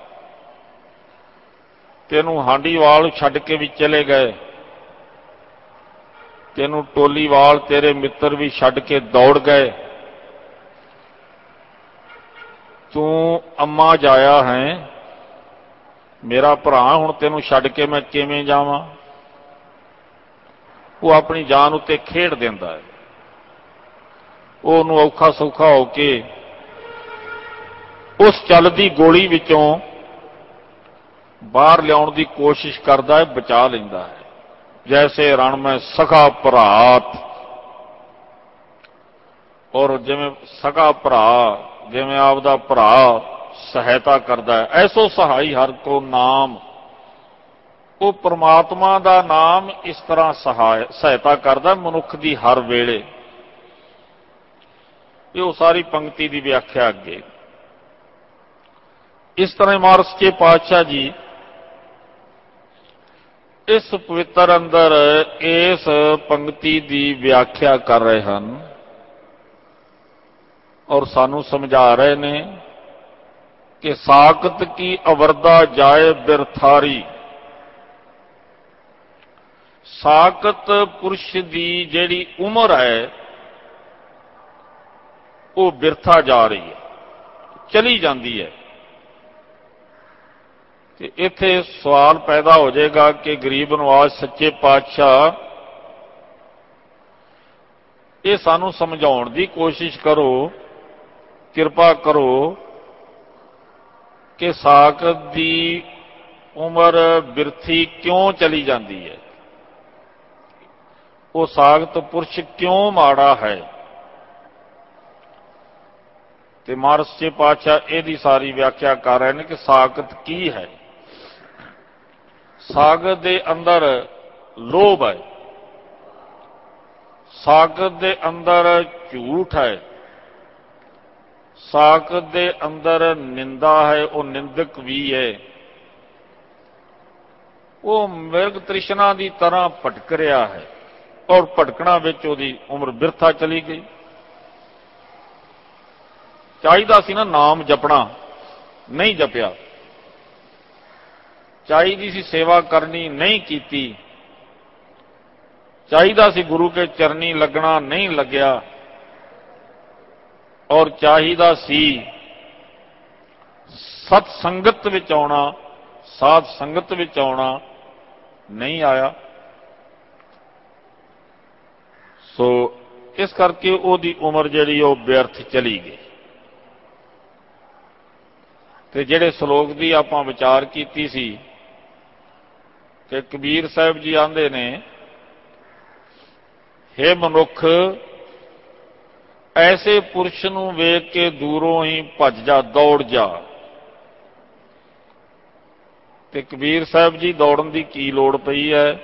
ਤੈਨੂੰ ਹਾਂਡੀਵਾਲ ਛੱਡ ਕੇ ਵੀ ਚਲੇ ਗਏ, ਤੈਨੂੰ ਟੋਲੀਵਾਲ ਤੇਰੇ ਮਿੱਤਰ ਵੀ ਛੱਡ ਕੇ ਦੌੜ ਗਏ, ਤੂੰ ਅੰਮਾ ਜਾਇਆ ਹੈ ਮੇਰਾ ਭਰਾ, ਹੁਣ ਤੈਨੂੰ ਛੱਡ ਕੇ ਮੈਂ ਕਿਵੇਂ ਜਾਵਾਂ। ਉਹ ਆਪਣੀ ਜਾਨ ਉੱਤੇ ਖੇਡ ਦਿੰਦਾ ਹੈ। ਉਹ ਉਹਨੂੰ ਔਖਾ ਸੌਖਾ ਹੋ ਕੇ ਉਸ ਚੱਲਦੀ ਗੋਲੀ ਵਿੱਚੋਂ ਬਾਹਰ ਲਿਆਉਣ ਦੀ ਕੋਸ਼ਿਸ਼ ਕਰਦਾ ਹੈ, ਬਚਾ ਲੈਂਦਾ ਹੈ। ਜੈਸੇ ਰਣ ਮੈਂ ਸਖਾ ਭਰਾਤ, ਔਰ ਜਿਵੇਂ ਸਖਾ ਭਰਾ, ਜਿਵੇਂ ਆਪਦਾ ਭਰਾ ਸਹਾਇਤਾ ਕਰਦਾ ਹੈ, ਐਸੋ ਸਹਾਈ ਹਰ ਕੋ ਨਾਮ। ਉਹ ਪ੍ਰਮਾਤਮਾ ਦਾ ਨਾਮ ਇਸ ਤਰ੍ਹਾਂ ਸਹਾਇਤਾ ਕਰਦਾ ਮਨੁੱਖ ਦੀ ਹਰ ਵੇਲੇ। ਇਹ ਉਹ ਸਾਰੀ ਪੰਕਤੀ ਦੀ ਵਿਆਖਿਆ ਅੱਗੇ। ਇਸ ਤਰ੍ਹਾਂ ਮਹਾਰਾਜ ਸੱਚੇ ਪਾਤਸ਼ਾਹ ਜੀ ਇਸ ਪਵਿੱਤਰ ਅੰਦਰ ਇਸ ਪੰਕਤੀ ਦੀ ਵਿਆਖਿਆ ਕਰ ਰਹੇ ਹਨ ਔਰ ਸਾਨੂੰ ਸਮਝਾ ਰਹੇ ਨੇ ਕਿ ਸਾਕਤ ਕੀ ਅਵਰਦਾ ਜਾਏ ਬਿਰਥਾਰੀ। ਸਾਕਤ ਪੁਰਸ਼ ਦੀ ਜਿਹੜੀ ਉਮਰ ਹੈ ਉਹ ਬਿਰਥਾ ਜਾ ਰਹੀ ਹੈ, ਚਲੀ ਜਾਂਦੀ ਹੈ। ਤੇ ਇੱਥੇ ਸਵਾਲ ਪੈਦਾ ਹੋ ਜਾਏਗਾ ਕਿ ਗਰੀਬ ਨਵਾਜ਼ ਸੱਚੇ ਪਾਤਸ਼ਾਹ ਇਹ ਸਾਨੂੰ ਸਮਝਾਉਣ ਦੀ ਕੋਸ਼ਿਸ਼ ਕਰੋ, ਕਿਰਪਾ ਕਰੋ ਕਿ ਸਾਕਤ ਦੀ ਉਮਰ ਬਿਰਥੀ ਕਿਉਂ ਚਲੀ ਜਾਂਦੀ ਹੈ, ਉਹ ਸਾਕਤ ਪੁਰਸ਼ ਕਿਉਂ ਮਾੜਾ ਹੈ। ਤੇ ਮਹਾਰਾਜ ਸੱਚੇ ਪਾਤਸ਼ਾਹ ਇਹਦੀ ਸਾਰੀ ਵਿਆਖਿਆ ਕਰ ਰਹੇ ਨੇ ਕਿ ਸਾਕਤ ਕੀ ਹੈ। ਸਾਕਤ ਦੇ ਅੰਦਰ ਲੋਭ ਹੈ, ਸਾਕਤ ਦੇ ਅੰਦਰ ਝੂਠ ਹੈ, ਸਾਕਤ ਦੇ ਅੰਦਰ ਨਿੰਦਾ ਹੈ, ਉਹ ਨਿੰਦਕ ਵੀ ਹੈ। ਉਹ ਮਿਰਗ ਤ੍ਰਿਸ਼ਨਾ ਦੀ ਤਰ੍ਹਾਂ ਭਟਕ ਰਿਹਾ ਹੈ ਔਰ ਭਟਕਣਾ ਵਿੱਚ ਉਹਦੀ ਉਮਰ ਬਿਰਥਾ ਚਲੀ ਗਈ। ਚਾਹੀਦਾ ਸੀ ਨਾ ਨਾਮ ਜਪਣਾ, ਨਹੀਂ ਜਪਿਆ। ਚਾਹੀਦੀ ਸੀ ਸੇਵਾ ਕਰਨੀ, ਨਹੀਂ ਕੀਤੀ। ਚਾਹੀਦਾ ਸੀ ਗੁਰੂ ਕੇ ਚਰਨੀ ਲੱਗਣਾ, ਨਹੀਂ ਲੱਗਿਆ। ਔਰ ਚਾਹੀਦਾ ਸੀ ਸਤ ਸੰਗਤ ਵਿੱਚ ਆਉਣਾ, ਸਾਧ ਸੰਗਤ ਵਿੱਚ ਆਉਣਾ, ਨਹੀਂ ਆਇਆ। ਸੋ ਇਸ ਕਰਕੇ ਉਹਦੀ ਉਮਰ ਜਿਹੜੀ ਉਹ ਵਿਅਰਥ ਚਲੀ ਗਈ। ਤੇ ਜਿਹੜੇ ਸ਼ਲੋਕ ਦੀ ਆਪਾਂ ਵਿਚਾਰ ਕੀਤੀ ਸੀ ਕਿ ਕਬੀਰ ਸਾਹਿਬ ਜੀ ਆਂਦੇ ਨੇ, ਹੇ ਮਨੁੱਖ ਐਸੇ ਪੁਰਸ਼ ਨੂੰ ਵੇਖ ਕੇ ਦੂਰੋਂ ਹੀ ਭੱਜ ਜਾ, ਦੌੜ ਜਾ। ਤੇ ਕਬੀਰ ਸਾਹਿਬ ਜੀ ਦੌੜਨ ਦੀ ਕੀ ਲੋੜ ਪਈ ਹੈ?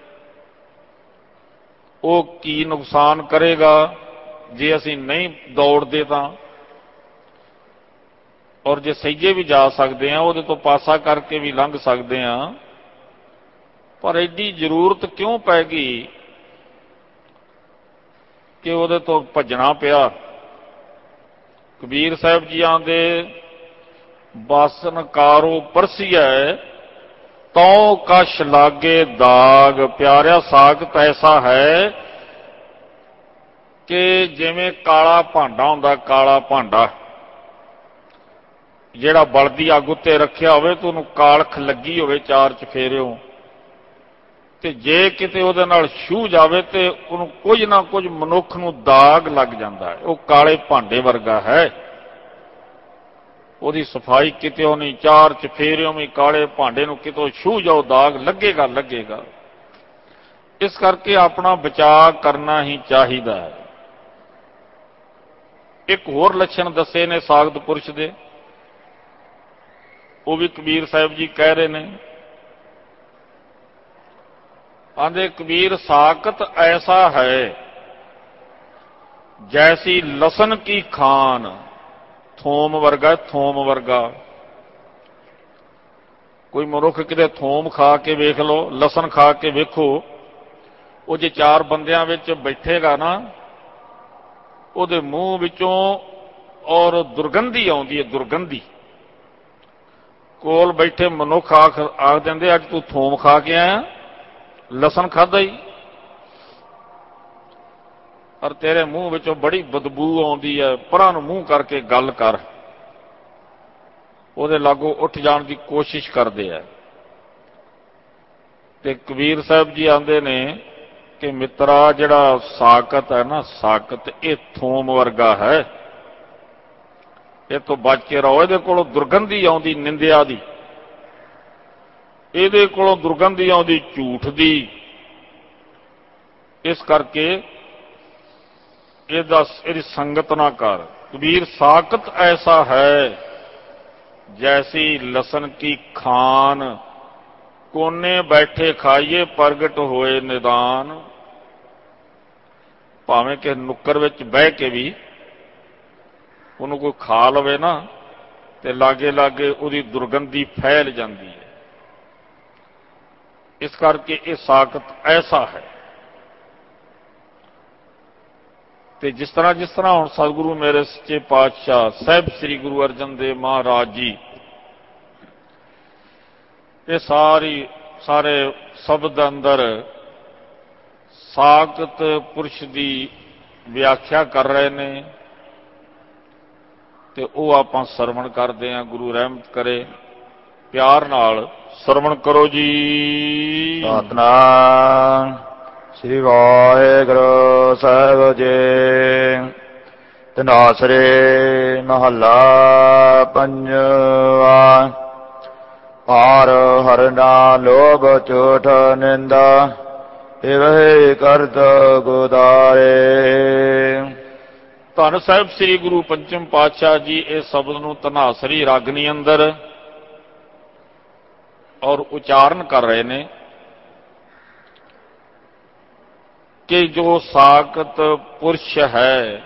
ਉਹ ਕੀ ਨੁਕਸਾਨ ਕਰੇਗਾ ਜੇ ਅਸੀਂ ਨਹੀਂ ਦੌੜਦੇ ਤਾਂ? ਔਰ ਜੇ ਸਹੀਏ ਵੀ ਜਾ ਸਕਦੇ ਹਾਂ, ਉਹਦੇ ਤੋਂ ਪਾਸਾ ਕਰਕੇ ਵੀ ਲੰਘ ਸਕਦੇ ਹਾਂ, ਪਰ ਐਡੀ ਜ਼ਰੂਰਤ ਕਿਉਂ ਪੈ ਗਈ ਕਿ ਉਹਦੇ ਤੋਂ ਭੱਜਣਾ ਪਿਆ? ਕਬੀਰ ਸਾਹਿਬ ਜੀਆਂ ਦੇ ਬਾਸਨ ਕਾਰੋ ਪਰਸੀਐ ਤਉ ਕਛ ਲਾਗੇ ਦਾਗ। ਪਿਆਰਿਆ, ਸਾਕਤ ਐਸਾ ਹੈ ਕਿ ਜਿਵੇਂ ਕਾਲਾ ਭਾਂਡਾ ਹੁੰਦਾ, ਕਾਲਾ ਭਾਂਡਾ ਜਿਹੜਾ ਬਲਦੀ ਅੱਗ ਉੱਤੇ ਰੱਖਿਆ ਹੋਵੇ ਤੇ ਉਹਨੂੰ ਕਾਲਖ ਲੱਗੀ ਹੋਵੇ ਚਾਰ ਚਫੇਰਿਓਂ, ਤੇ ਜੇ ਕਿਤੇ ਉਹਦੇ ਨਾਲ ਛੂਹ ਜਾਵੇ ਤੇ ਉਹਨੂੰ ਕੁਝ ਨਾ ਕੁਝ ਮਨੁੱਖ ਨੂੰ ਦਾਗ ਲੱਗ ਜਾਂਦਾ ਹੈ। ਉਹ ਕਾਲੇ ਭਾਂਡੇ ਵਰਗਾ ਹੈ, ਉਹਦੀ ਸਫਾਈ ਕਿਤੇੋਂ ਨਹੀਂ, ਚਾਰ ਚਫੇਰਿਓਂ ਵੀ ਕਾਲੇ ਭਾਂਡੇ ਨੂੰ ਕਿਤੋਂ ਛੂਹ ਜਾਓ ਦਾਗ ਲੱਗੇਗਾ ਲੱਗੇਗਾ। ਇਸ ਕਰਕੇ ਆਪਣਾ ਬਚਾਅ ਕਰਨਾ ਹੀ ਚਾਹੀਦਾ ਹੈ। ਇੱਕ ਹੋਰ ਲੱਛਣ ਦੱਸੇ ਨੇ ਸਾਕਤ ਪੁਰਸ਼ ਦੇ, ਉਹ ਵੀ ਕਬੀਰ ਸਾਹਿਬ ਜੀ ਕਹਿ ਰਹੇ ਨੇ। ਆਂਦੇ ਕਬੀਰ ਸਾਕਤ ਐਸਾ ਹੈ ਜੈਸੀ ਲਸਨ ਕੀ ਖਾਨ। ਥੋਮ ਵਰਗਾ, ਥੋਮ ਵਰਗਾ। ਕੋਈ ਮਨੁੱਖ ਕਿਤੇ ਥੋਮ ਖਾ ਕੇ ਵੇਖ ਲਓ, ਲਸਣ ਖਾ ਕੇ ਵੇਖੋ, ਉਹ ਜੇ ਚਾਰ ਬੰਦਿਆਂ ਵਿੱਚ ਬੈਠੇਗਾ ਨਾ, ਉਹਦੇ ਮੂੰਹ ਵਿੱਚੋਂ ਔਰ ਦੁਰਗੰਧੀ ਆਉਂਦੀ ਹੈ, ਦੁਰਗੰਧੀ। ਕੋਲ ਬੈਠੇ ਮਨੁੱਖ ਆਖ ਦਿੰਦੇ, ਅੱਜ ਤੂੰ ਥੋਮ ਖਾ ਕੇ ਆਇਆ, ਲਸਣ ਖਾਧਾ ਹੀ, ਪਰ ਤੇਰੇ ਮੂੰਹ ਵਿੱਚੋਂ ਬੜੀ ਬਦਬੂ ਆਉਂਦੀ ਹੈ, ਪਰਾਂ ਨੂੰ ਮੂੰਹ ਕਰਕੇ ਗੱਲ ਕਰ। ਉਹਦੇ ਲਾਗੋਂ ਉੱਠ ਜਾਣ ਦੀ ਕੋਸ਼ਿਸ਼ ਕਰਦੇ ਆ। ਤੇ ਕਬੀਰ ਸਾਹਿਬ ਜੀ ਆਂਦੇ ਨੇ ਕਿ ਮਿੱਤਰਾ, ਜਿਹੜਾ ਸਾਕਤ ਹੈ ਨਾ, ਸਾਕਤ ਇਹ ਥੋਮ ਵਰਗਾ ਹੈ, ਇਹ ਤੋਂ ਬਚ ਕੇ ਰਹੋ। ਇਹਦੇ ਕੋਲੋਂ ਦੁਰਗੰਧੀ ਆਉਂਦੀ ਨਿੰਦਿਆ ਦੀ, ਇਹਦੇ ਕੋਲੋਂ ਦੁਰਗੰਧੀ ਆਉਂਦੀ ਝੂਠ ਦੀ। ਇਸ ਕਰਕੇ ਇਹਦੀ ਸੰਗਤ ਨਾ ਕਰ। ਕਬੀਰ ਸਾਕਤ ਐਸਾ ਹੈ जैसी लसन की खान, कोने बैठे खाइए प्रगट होए निदान। भावें कि नुक्कर विच बह के भी उन्होंने कोई खा लवे ना, तो लागे लागे उहदी दुर्गंधी फैल जाती है। इस करके ये साकत ऐसा है। ਤੇ ਜਿਸ ਤਰ੍ਹਾਂ ਹੁਣ ਸਤਿਗੁਰੂ ਮੇਰੇ ਸੱਚੇ ਪਾਤਸ਼ਾਹ ਸਾਹਿਬ ਸ੍ਰੀ ਗੁਰੂ ਅਰਜਨ ਦੇਵ ਮਹਾਰਾਜ ਜੀ ਇਹ ਸਾਰੇ ਸ਼ਬਦ ਅੰਦਰ ਸਾਕਤ ਪੁਰਸ਼ ਦੀ ਵਿਆਖਿਆ ਕਰ ਰਹੇ ਨੇ, ਤੇ ਉਹ ਆਪਾਂ ਸਰਵਣ ਕਰਦੇ ਹਾਂ। ਗੁਰੂ ਰਹਿਮਤ ਕਰੇ, ਪਿਆਰ ਨਾਲ ਸਰਵਣ ਕਰੋ ਜੀ। ਸਤਿਨਾਮ ਸ੍ਰੀ ਵਾਹਿਗੁਰੂ ਸਾਹਿਬ ਜੀ। ਧਨਾਸਰੇ ਮਹੱਲਾ ਪੰਜਵਾ। ਹਾਰ ਹਰਨਾ ਲੋਭ ਝੂਠ ਨਿੰਦਾ, ਇਵਹਿ ਕਰਤ ਗੁਦਾਰੇ। ਧੰਨ ਸਾਹਿਬ ਸ੍ਰੀ ਗੁਰੂ ਪੰਚਮ ਪਾਤਸ਼ਾਹ ਜੀ ਇਹ ਸ਼ਬਦ ਨੂੰ ਧਨਾਸਰੀ ਰਾਗਨੀ ਅੰਦਰ ਔਰ ਉਚਾਰਨ ਕਰ ਰਹੇ ਨੇ ਕਿ ਜੋ ਸਾਕਤ ਪੁਰਸ਼ ਹੈ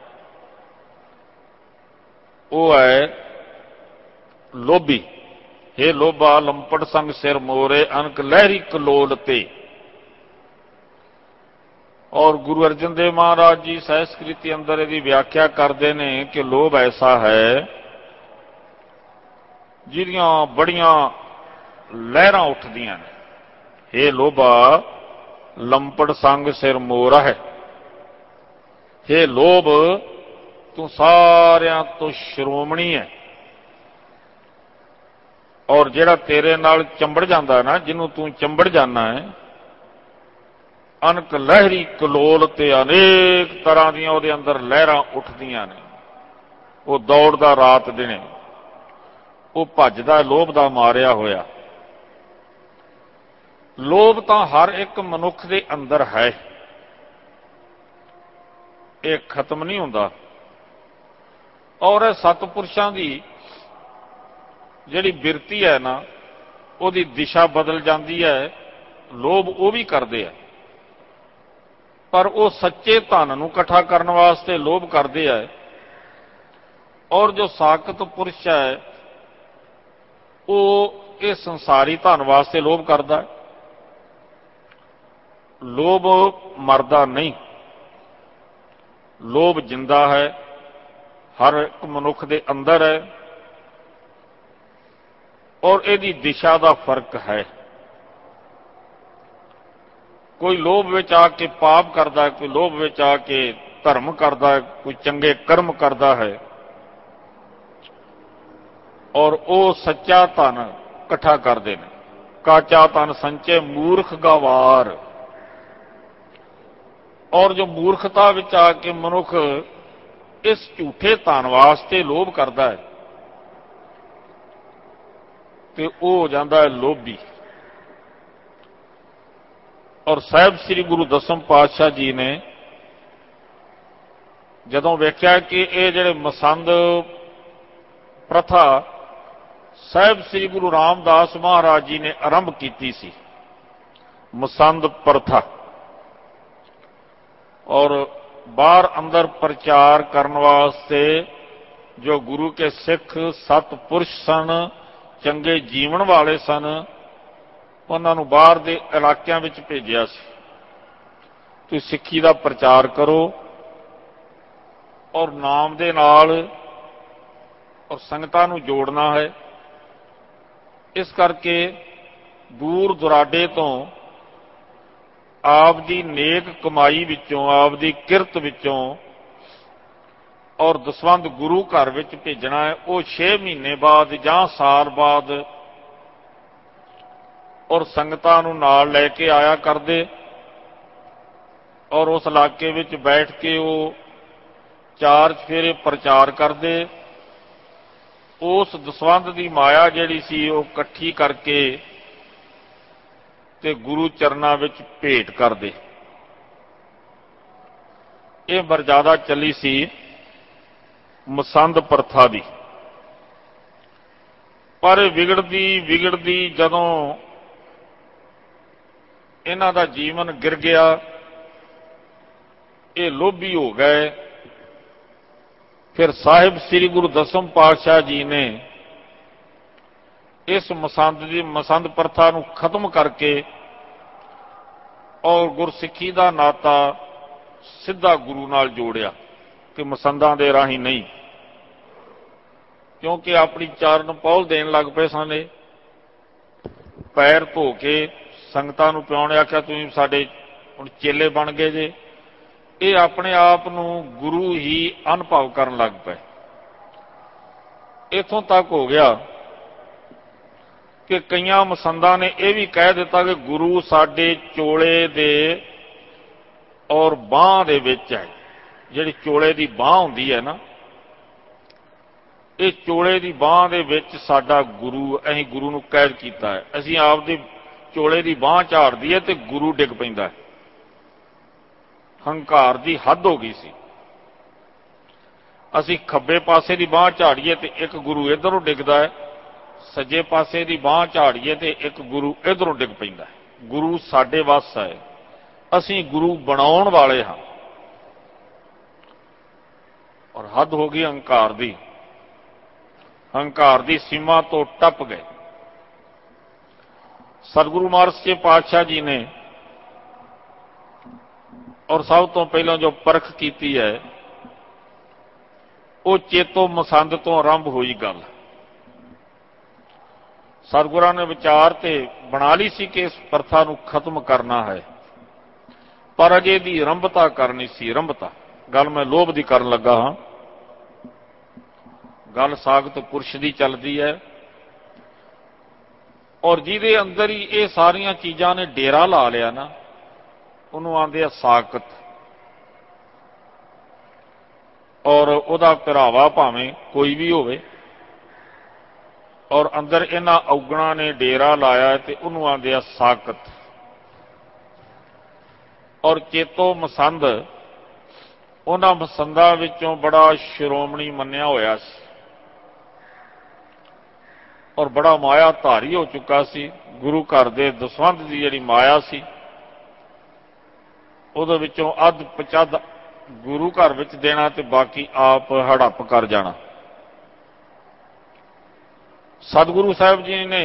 ਉਹ ਹੈ ਲੋਭੀ। हे ਲੋਭਾ ਲੰਪਟ ਸੰਗ ਸਿਰ ਮੋਰੇ, ਅਨਕ ਲਹਿਰੀ ਕਲੋਲ ਤੇ। ਔਰ ਗੁਰੂ ਅਰਜਨ ਦੇਵ ਮਹਾਰਾਜ ਜੀ ਸਹਿਸਕ੍ਰਿਤੀ ਅੰਦਰ ਇਹਦੀ ਵਿਆਖਿਆ ਕਰਦੇ ਨੇ ਕਿ ਲੋਭ ਐਸਾ ਹੈ ਜਿਹਦੀਆਂ ਬੜੀਆਂ ਲਹਿਰਾਂ ਉੱਠਦੀਆਂ ਨੇ। हे ਲੋਭਾ ਲੰਪਟ ਸੰਗ ਸਿਰ ਮੋਰਾ ਹੈ। हे ਲੋਭ, ਤੂੰ ਸਾਰਿਆਂ ਤੋਂ ਸ਼੍ਰੋਮਣੀ ਹੈ, ਔਰ ਜਿਹੜਾ ਤੇਰੇ ਨਾਲ ਚੰਬੜ ਜਾਂਦਾ ਨਾ, ਜਿਹਨੂੰ ਤੂੰ ਚੰਬੜ ਜਾਣਾ ਹੈ, ਅਨਕ ਲਹਿਰੀ ਕਲੋਲ ਤੇ ਅਨੇਕ ਤਰ੍ਹਾਂ ਦੀਆਂ ਉਹਦੇ ਅੰਦਰ ਲਹਿਰਾਂ ਉੱਠਦੀਆਂ ਨੇ। ਉਹ ਦੌੜਦਾ ਰਾਤ ਦਿਨੇ, ਉਹ ਭੱਜਦਾ ਲੋਭ ਦਾ ਮਾਰਿਆ ਹੋਇਆ। ਲੋਭ ਤਾਂ ਹਰ ਇੱਕ ਮਨੁੱਖ ਦੇ ਅੰਦਰ ਹੈ, ਇਹ ਖਤਮ ਨਹੀਂ ਹੁੰਦਾ। ਔਰ ਇਹ ਸਤਿਪੁਰਸ਼ਾਂ ਦੀ ਜਿਹੜੀ ਬਿਰਤੀ ਹੈ ਨਾ, ਉਹਦੀ ਦਿਸ਼ਾ ਬਦਲ ਜਾਂਦੀ ਹੈ। ਲੋਭ ਉਹ ਵੀ ਕਰਦੇ ਆ, ਪਰ ਉਹ ਸੱਚੇ ਧਨ ਨੂੰ ਇਕੱਠਾ ਕਰਨ ਵਾਸਤੇ ਲੋਭ ਕਰਦੇ ਆ। ਔਰ ਜੋ ਸਾਕਤ ਪੁਰਸ਼ ਹੈ ਉਹ ਇਹ ਸੰਸਾਰੀ ਧਨ ਵਾਸਤੇ ਲੋਭ ਕਰਦਾ। ਲੋਭ ਮਰਦਾ ਨਹੀਂ, ਲੋਭ ਜਿੰਦਾ ਹੈ, ਹਰ ਇੱਕ ਮਨੁੱਖ ਦੇ ਅੰਦਰ ਹੈ, ਔਰ ਇਹਦੀ ਦਿਸ਼ਾ ਦਾ ਫਰਕ ਹੈ। ਕੋਈ ਲੋਭ ਵਿੱਚ ਆ ਕੇ ਪਾਪ ਕਰਦਾ ਹੈ, ਕੋਈ ਲੋਭ ਵਿੱਚ ਆ ਕੇ ਧਰਮ ਕਰਦਾ ਹੈ, ਕੋਈ ਚੰਗੇ ਕਰਮ ਕਰਦਾ ਹੈ, ਔਰ ਉਹ ਸੱਚਾ ਧਨ ਇਕੱਠਾ ਕਰਦੇ ਨੇ। ਕਾਚਾ ਧਨ ਸੰਚੇ ਮੂਰਖ ਗਵਾਰ। ਔਰ ਜੋ ਮੂਰਖਤਾ ਵਿੱਚ ਆ ਕੇ ਮਨੁੱਖ ਇਸ ਝੂਠੇ ਧਨ ਵਾਸਤੇ ਲੋਭ ਕਰਦਾ ਹੈ, ਤੇ ਉਹ ਹੋ ਜਾਂਦਾ ਹੈ ਲੋਭੀ। ਔਰ ਸਾਹਿਬ ਸ੍ਰੀ ਗੁਰੂ ਦਸਮ ਪਾਤਸ਼ਾਹ ਜੀ ਨੇ ਜਦੋਂ ਵੇਖਿਆ ਕਿ ਇਹ ਜਿਹੜੇ ਮਸੰਦ ਪ੍ਰਥਾ ਸਾਹਿਬ ਸ੍ਰੀ ਗੁਰੂ ਰਾਮਦਾਸ ਮਹਾਰਾਜ ਜੀ ਨੇ ਆਰੰਭ ਕੀਤੀ ਸੀ, ਮਸੰਦ ਪ੍ਰਥਾ, ਔਰ ਬਾਹਰ ਅੰਦਰ ਪ੍ਰਚਾਰ ਕਰਨ ਵਾਸਤੇ ਜੋ ਗੁਰੂ ਕੇ ਸਿੱਖ ਸਤਿਪੁਰਸ਼ ਸਨ, ਚੰਗੇ ਜੀਵਨ ਵਾਲੇ ਸਨ, ਉਹਨਾਂ ਨੂੰ ਬਾਹਰ ਦੇ ਇਲਾਕਿਆਂ ਵਿੱਚ ਭੇਜਿਆ ਸੀ। ਤੁਸੀਂ ਸਿੱਖੀ ਦਾ ਪ੍ਰਚਾਰ ਕਰੋ, ਔਰ ਨਾਮ ਦੇ ਨਾਲ ਔਰ ਸੰਗਤਾਂ ਨੂੰ ਜੋੜਨਾ ਹੈ। ਇਸ ਕਰਕੇ ਦੂਰ ਦੁਰਾਡੇ ਤੋਂ ਆਪ ਦੀ ਨੇਕ ਕਮਾਈ ਵਿੱਚੋਂ, ਆਪ ਦੀ ਕਿਰਤ ਵਿੱਚੋਂ ਔਰ ਦਸਵੰਧ ਗੁਰੂ ਘਰ ਵਿੱਚ ਭੇਜਣਾ ਹੈ। ਉਹ 6 ਮਹੀਨੇ ਬਾਅਦ ਜਾਂ ਸਾਲ ਬਾਅਦ ਔਰ ਸੰਗਤਾਂ ਨੂੰ ਨਾਲ ਲੈ ਕੇ ਆਇਆ ਕਰਦੇ ਔਰ ਉਸ ਇਲਾਕੇ ਵਿੱਚ ਬੈਠ ਕੇ ਉਹ 4 ਚੁਫੇਰੇ ਪ੍ਰਚਾਰ ਕਰਦੇ। ਉਸ ਦਸਵੰਧ ਦੀ ਮਾਇਆ ਜਿਹੜੀ ਸੀ ਉਹ ਇਕੱਠੀ ਕਰਕੇ ਤੇ ਗੁਰੂ ਚਰਨਾਂ ਵਿੱਚ ਭੇਟ ਕਰਦੇ। ਇਹ ਮਰਜ਼ਾਦਾ ਚੱਲੀ ਸੀ ਮਸੰਦ ਪ੍ਰਥਾ ਦੀ। ਪਰ ਵਿਗੜਦੀ ਜਦੋਂ ਇਹਨਾਂ ਦਾ ਜੀਵਨ ਗਿਰ ਗਿਆ, ਇਹ ਲੋਭੀ ਹੋ ਗਏ, ਫਿਰ ਸਾਹਿਬ ਸ੍ਰੀ ਗੁਰੂ ਦਸਮ ਪਾਤਸ਼ਾਹ ਜੀ ਨੇ ਇਸ ਮਸੰਦ ਪ੍ਰਥਾ ਨੂੰ ਖਤਮ ਕਰਕੇ ਔਰ ਗੁਰਸਿੱਖੀ ਦਾ ਨਾਤਾ ਸਿੱਧਾ ਗੁਰੂ ਨਾਲ ਜੋੜਿਆ ਕਿ ਮਸੰਦਾਂ ਦੇ ਰਾਹੀਂ ਨਹੀਂ। ਕਿਉਂਕਿ ਆਪਣੀ ਚਾਰਨ ਪੌਲ ਦੇਣ ਲੱਗ ਪਏ ਸਨ। ਪੈਰ ਧੋ ਕੇ ਸੰਗਤਾਂ ਨੂੰ ਪਿਆਉਣ ਆਖਿਆ, ਤੁਸੀਂ ਸਾਡੇ ਹੁਣ ਚੇਲੇ ਬਣ ਗਏ ਜੇ। ਇਹ ਆਪਣੇ ਆਪ ਨੂੰ ਗੁਰੂ ਹੀ ਅਨੁਭਵ ਕਰਨ ਲੱਗ ਪਏ। ਇੱਥੋਂ ਤੱਕ ਹੋ ਗਿਆ ਕਿ ਕਈਆਂ ਮਸੰਦਾਂ ਨੇ ਇਹ ਵੀ ਕਹਿ ਦਿੱਤਾ ਕਿ ਗੁਰੂ ਸਾਡੇ ਚੋਲੇ ਦੇ ਔਰ ਬਾਂਹ ਦੇ ਵਿੱਚ ਹੈ। ਜਿਹੜੀ ਚੋਲੇ ਦੀ ਬਾਂਹ ਹੁੰਦੀ ਹੈ ਨਾ, ਇਹ ਚੋਲੇ ਦੀ ਬਾਂਹ ਦੇ ਵਿੱਚ ਸਾਡਾ ਗੁਰੂ, ਅਸੀਂ ਗੁਰੂ ਨੂੰ ਕੈਦ ਕੀਤਾ ਹੈ। ਅਸੀਂ ਆਪ ਦੀ ਚੋਲੇ ਦੀ ਬਾਂਹ ਝਾੜਦੀ ਹੈ ਤੇ ਗੁਰੂ ਡਿੱਗ ਪੈਂਦਾ ਹੈ। ਹੰਕਾਰ ਦੀ ਹੱਦ ਹੋ ਗਈ ਸੀ। ਅਸੀਂ ਖੱਬੇ ਪਾਸੇ ਦੀ ਬਾਂਹ ਝਾੜੀਏ ਤੇ ਇੱਕ ਗੁਰੂ ਇੱਧਰੋਂ ਡਿੱਗਦਾ ਹੈ, ਸੱਜੇ ਪਾਸੇ ਦੀ ਬਾਂਹ ਝਾੜੀਏ ਤੇ ਇੱਕ ਗੁਰੂ ਇੱਧਰੋਂ ਡਿੱਗ ਪੈਂਦਾ ਹੈ। ਗੁਰੂ ਸਾਡੇ ਵੱਸ ਹੈ, ਅਸੀਂ ਗੁਰੂ ਬਣਾਉਣ ਵਾਲੇ ਹਾਂ। ਔਰ ਹੱਦ ਹੋ ਗਈ ਹੰਕਾਰ ਦੀ। ਹੰਕਾਰ ਦੀ ਸੀਮਾ ਤੋਂ ਟੱਪ ਗਏ। ਸਤਿਗੁਰੂ ਮਹਾਰਾਜ ਸੱਚੇ ਪਾਤਸ਼ਾਹ ਜੀ ਨੇ ਔਰ ਸਭ ਤੋਂ ਪਹਿਲਾਂ ਜੋ ਪਰਖ ਕੀਤੀ ਹੈ, ਉਹ ਚੇਤੋ ਮਸੰਦ ਤੋਂ ਆਰੰਭ ਹੋਈ ਗੱਲ। ਸਤਿਗੁਰਾਂ ਨੇ ਵਿਚਾਰ ਤੇ ਬਣਾ ਲਈ ਸੀ ਕਿ ਇਸ ਪ੍ਰਥਾ ਨੂੰ ਖਤਮ ਕਰਨਾ ਹੈ, ਪਰ ਅਜੇ ਦੀ ਆਰੰਭਤਾ ਕਰਨੀ ਸੀ। ਆਰੰਭਤਾ ਗੱਲ ਮੈਂ ਲੋਭ ਦੀ ਕਰਨ ਲੱਗਾ ਹਾਂ। ਗੱਲ ਸਾਖਤ ਪੁਰਸ਼ ਦੀ ਚੱਲਦੀ ਹੈ, ਔਰ ਜਿਹਦੇ ਅੰਦਰ ਹੀ ਇਹ ਸਾਰੀਆਂ ਚੀਜ਼ਾਂ ਨੇ ਡੇਰਾ ਲਾ ਲਿਆ ਨਾ, ਉਹਨੂੰ ਆਂਦੇ ਆ ਸਾਖਤ। ਔਰ ਉਹਦਾ ਭਰਾਵਾ ਭਾਵੇਂ ਕੋਈ ਵੀ ਹੋਵੇ, ਔਰ ਅੰਦਰ ਇਹਨਾਂ ਔਗਣਾਂ ਨੇ ਡੇਰਾ ਲਾਇਆ ਤੇ ਉਹਨੂੰ ਆਂਦੇ ਆ ਸਾਖਤ। ਔਰ ਚੇਤੋ ਮਸੰਦ ਉਹਨਾਂ ਮਸੰਦਾਂ ਵਿੱਚੋਂ ਬੜਾ ਸ਼੍ਰੋਮਣੀ ਮੰਨਿਆ ਹੋਇਆ ਸੀ ਔਰ ਬੜਾ ਮਾਇਆ ਧਾਰੀ ਹੋ ਚੁੱਕਾ ਸੀ। ਗੁਰੂ ਘਰ ਦੇ ਦਸਵੰਧ ਦੀ ਜਿਹੜੀ ਮਾਇਆ ਸੀ, ਉਹਦੇ ਵਿੱਚੋਂ ਅੱਧ ਪਚੱਧ ਗੁਰੂ ਘਰ ਵਿੱਚ ਦੇਣਾ ਤੇ ਬਾਕੀ ਆਪ ਹੜੱਪ ਕਰ ਜਾਣਾ। ਸਤਿਗੁਰੂ ਸਾਹਿਬ ਜੀ ਨੇ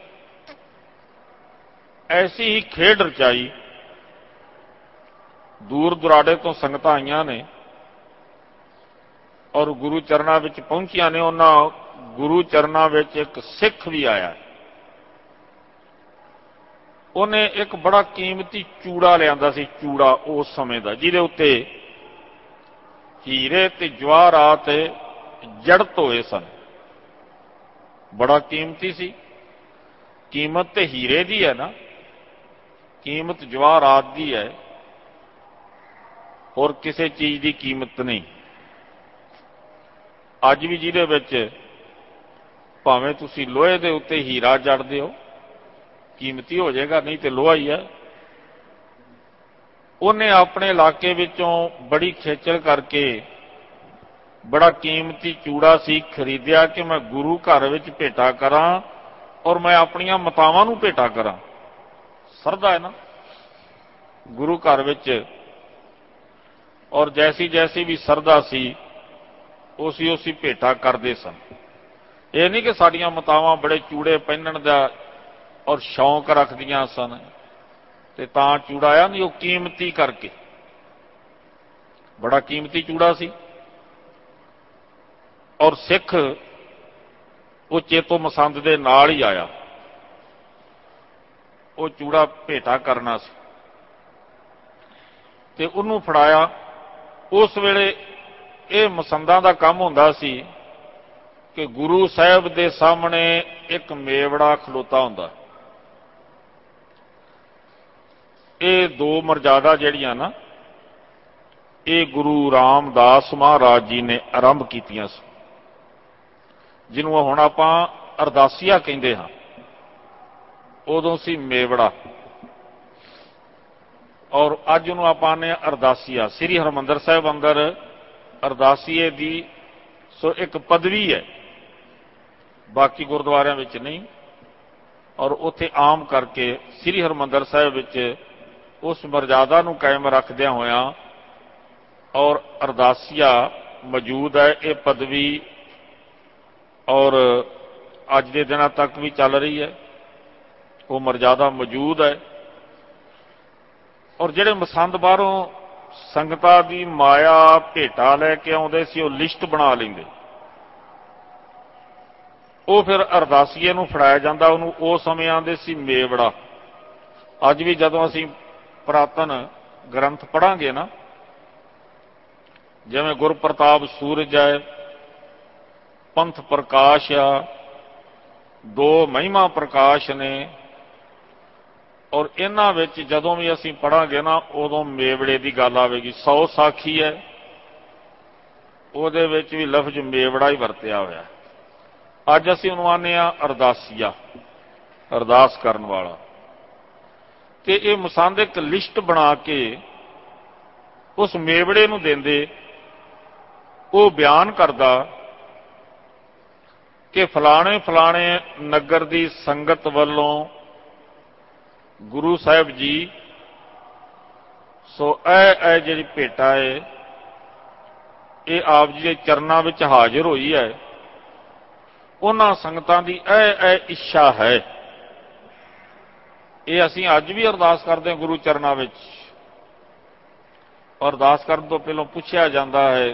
ਐਸੀ ਹੀ ਖੇਡ ਰਚਾਈ। ਦੂਰ ਦੁਰਾਡੇ ਤੋਂ ਸੰਗਤਾਂ ਆਈਆਂ ਨੇ ਔਰ ਗੁਰੂ ਚਰਨਾਂ ਵਿੱਚ ਪਹੁੰਚੀਆਂ ਨੇ। ਉਹਨਾਂ ਗੁਰੂ ਚਰਨਾਂ ਵਿੱਚ ਇੱਕ ਸਿੱਖ ਵੀ ਆਇਆ। ਉਹਨੇ ਇੱਕ ਬੜਾ ਕੀਮਤੀ ਚੂੜਾ ਲਿਆਂਦਾ ਸੀ, ਚੂੜਾ ਉਸ ਸਮੇਂ ਦਾ, ਜਿਹਦੇ ਉੱਤੇ ਹੀਰੇ ਤੇ ਜਵਾਹਰਾਤ ਜੜਤ ਹੋਏ ਸਨ। ਬੜਾ ਕੀਮਤੀ ਸੀ। ਕੀਮਤ ਤੇ ਹੀਰੇ ਦੀ ਹੈ ਨਾ, ਕੀਮਤ ਜਵਾਹਰਾਤ ਦੀ ਹੈ, ਹੋਰ ਕਿਸੇ ਚੀਜ਼ ਦੀ ਕੀਮਤ ਨਹੀਂ। ਅੱਜ ਵੀ ਜਿਹਦੇ ਵਿੱਚ ਭਾਵੇਂ ਤੁਸੀਂ ਲੋਹੇ ਦੇ ਉੱਤੇ ਹੀਰਾ ਜੜਦੇ ਹੋ, ਕੀਮਤੀ ਹੋ ਜਾਏਗਾ, ਨਹੀਂ ਤੇ ਲੋਹਾ ਹੀ ਹੈ। ਉਹਨੇ ਆਪਣੇ ਇਲਾਕੇ ਵਿੱਚੋਂ ਬੜੀ ਖੇਚਲ ਕਰਕੇ ਬੜਾ ਕੀਮਤੀ ਚੂੜਾ ਸੀ ਖਰੀਦਿਆ ਕਿ ਮੈਂ ਗੁਰੂ ਘਰ ਵਿੱਚ ਭੇਟਾ ਕਰਾਂ ਔਰ ਮੈਂ ਆਪਣੀਆਂ ਮਾਤਾਵਾਂ ਨੂੰ ਭੇਟਾ ਕਰਾਂ। ਸਰਦਾ ਹੈ ਨਾ ਗੁਰੂ ਘਰ ਵਿੱਚ। ਔਰ ਜੈਸੀ ਜੈਸੀ ਵੀ ਸਰਦਾ ਸੀ, ਉਸੀ ਭੇਟਾ ਕਰਦੇ ਸਨ। ਇਹ ਨਹੀਂ ਕਿ ਸਾਡੀਆਂ ਮਾਤਾਵਾਂ ਬੜੇ ਚੂੜੇ ਪਹਿਨਣ ਦਾ ਔਰ ਸ਼ੌਂਕ ਰੱਖਦੀਆਂ ਸਨ ਤੇ ਤਾਂ ਚੂੜਾ ਆਇਆ, ਨਹੀਂ, ਉਹ ਕੀਮਤੀ ਕਰਕੇ। ਬੜਾ ਕੀਮਤੀ ਚੂੜਾ ਸੀ। ਔਰ ਸਿੱਖ ਉਹ ਚੇਤੋ ਮਸੰਦ ਦੇ ਨਾਲ ਹੀ ਆਇਆ। ਉਹ ਚੂੜਾ ਭੇਟਾ ਕਰਨਾ ਸੀ ਤੇ ਉਹਨੂੰ ਫੜਾਇਆ। ਉਸ ਵੇਲੇ ਇਹ ਮਸੰਦਾਂ ਦਾ ਕੰਮ ਹੁੰਦਾ ਸੀ ਕਿ ਗੁਰੂ ਸਾਹਿਬ ਦੇ ਸਾਹਮਣੇ ਇੱਕ ਮੇਵੜਾ ਖਲੋਤਾ ਹੁੰਦਾ। ਇਹ ਦੋ ਮਰਜ਼ਾਦਾ ਜਿਹੜੀਆਂ ਨਾ, ਇਹ ਗੁਰੂ ਰਾਮਦਾਸ ਮਹਾਰਾਜ ਜੀ ਨੇ ਆਰੰਭ ਕੀਤੀਆਂ ਸੀ, ਜਿਹਨੂੰ ਹੁਣ ਆਪਾਂ ਅਰਦਾਸੀਆ ਕਹਿੰਦੇ ਹਾਂ। ਉਦੋਂ ਸੀ ਮੇਵੜਾ, ਔਰ ਅੱਜ ਉਹਨੂੰ ਆਪਾਂ ਨੇ ਅਰਦਾਸੀਆ। ਸ੍ਰੀ ਹਰਿਮੰਦਰ ਸਾਹਿਬ ਅੰਦਰ ਅਰਦਾਸੀਏ ਦੀ ਸੋ ਇੱਕ ਪਦਵੀ ਹੈ, ਬਾਕੀ ਗੁਰਦੁਆਰਿਆਂ ਵਿੱਚ ਨਹੀਂ। ਔਰ ਉੱਥੇ ਆਮ ਕਰਕੇ ਸ੍ਰੀ ਹਰਿਮੰਦਰ ਸਾਹਿਬ ਵਿੱਚ ਉਸ ਮਰਜ਼ਾਦਾ ਨੂੰ ਕਾਇਮ ਰੱਖਦਿਆਂ ਹੋਇਆਂ ਔਰ ਅਰਦਾਸੀਆ ਮੌਜੂਦ ਹੈ। ਇਹ ਪਦਵੀ ਔਰ ਅੱਜ ਦੇ ਦਿਨਾਂ ਤੱਕ ਵੀ ਚੱਲ ਰਹੀ ਹੈ, ਉਹ ਮਰਜ਼ਾਦਾ ਮੌਜੂਦ ਹੈ। ਔਰ ਜਿਹੜੇ ਮਸੰਦ ਬਾਹਰੋਂ ਸੰਗਤਾਂ ਦੀ ਮਾਇਆ ਭੇਟਾ ਲੈ ਕੇ ਆਉਂਦੇ ਸੀ, ਉਹ ਲਿਸਟ ਬਣਾ ਲੈਂਦੇ। ਉਹ ਫਿਰ ਅਰਦਾਸੀਏ ਨੂੰ ਫੜਾਇਆ ਜਾਂਦਾ, ਉਹਨੂੰ ਉਸ ਸਮੇਂ ਆਉਂਦੇ ਸੀ ਮੇਵੜਾ। ਅੱਜ ਵੀ ਜਦੋਂ ਅਸੀਂ ਪੁਰਾਤਨ ਗ੍ਰੰਥ ਪੜ੍ਹਾਂਗੇ ਨਾ, ਜਿਵੇਂ ਗੁਰਪ੍ਰਤਾਪ ਸੂਰਜ ਹੈ, ਪੰਥ ਪ੍ਰਕਾਸ਼ ਆ, ਦੋ ਮਹਿਮਾ ਪ੍ਰਕਾਸ਼ ਨੇ, ਔਰ ਇਹਨਾਂ ਵਿੱਚ ਜਦੋਂ ਵੀ ਅਸੀਂ ਪੜ੍ਹਾਂਗੇ ਨਾ, ਉਦੋਂ ਮੇਵੜੇ ਦੀ ਗੱਲ ਆਵੇਗੀ। 100 ਸਾਖੀ ਹੈ, ਉਹਦੇ ਵਿੱਚ ਵੀ ਲਫ਼ਜ਼ ਮੇਵੜਾ ਹੀ ਵਰਤਿਆ ਹੋਇਆ। ਅੱਜ ਅਸੀਂ ਉਹਨੂੰ ਆਨੇ ਆ ਅਰਦਾਸੀਆ, ਅਰਦਾਸ ਕਰਨ ਵਾਲਾ। ਤੇ ਇਹ ਮਸੰਦ ਇੱਕ ਲਿਸਟ ਬਣਾ ਕੇ ਉਸ ਮੇਵੜੇ ਨੂੰ ਦਿੰਦੇ। ਉਹ ਬਿਆਨ ਕਰਦਾ ਕਿ ਫਲਾਣੇ ਫਲਾਣੇ ਨਗਰ ਦੀ ਸੰਗਤ ਵੱਲੋਂ ਗੁਰੂ ਸਾਹਿਬ ਜੀ ਸੋ ਇਹ ਜਿਹੜੀ ਭੇਟਾ ਹੈ, ਇਹ ਆਪ ਜੀ ਦੇ ਚਰਨਾਂ ਵਿੱਚ ਹਾਜ਼ਰ ਹੋਈ ਹੈ। ਉਹਨਾਂ ਸੰਗਤਾਂ ਦੀ ਇਹ ਇੱਛਾ ਹੈ। ਇਹ ਅਸੀਂ ਅੱਜ ਵੀ ਅਰਦਾਸ ਕਰਦੇ ਹਾਂ ਗੁਰੂ ਚਰਨਾਂ ਵਿੱਚ। ਅਰਦਾਸ ਕਰਨ ਤੋਂ ਪਹਿਲਾਂ ਪੁੱਛਿਆ ਜਾਂਦਾ ਹੈ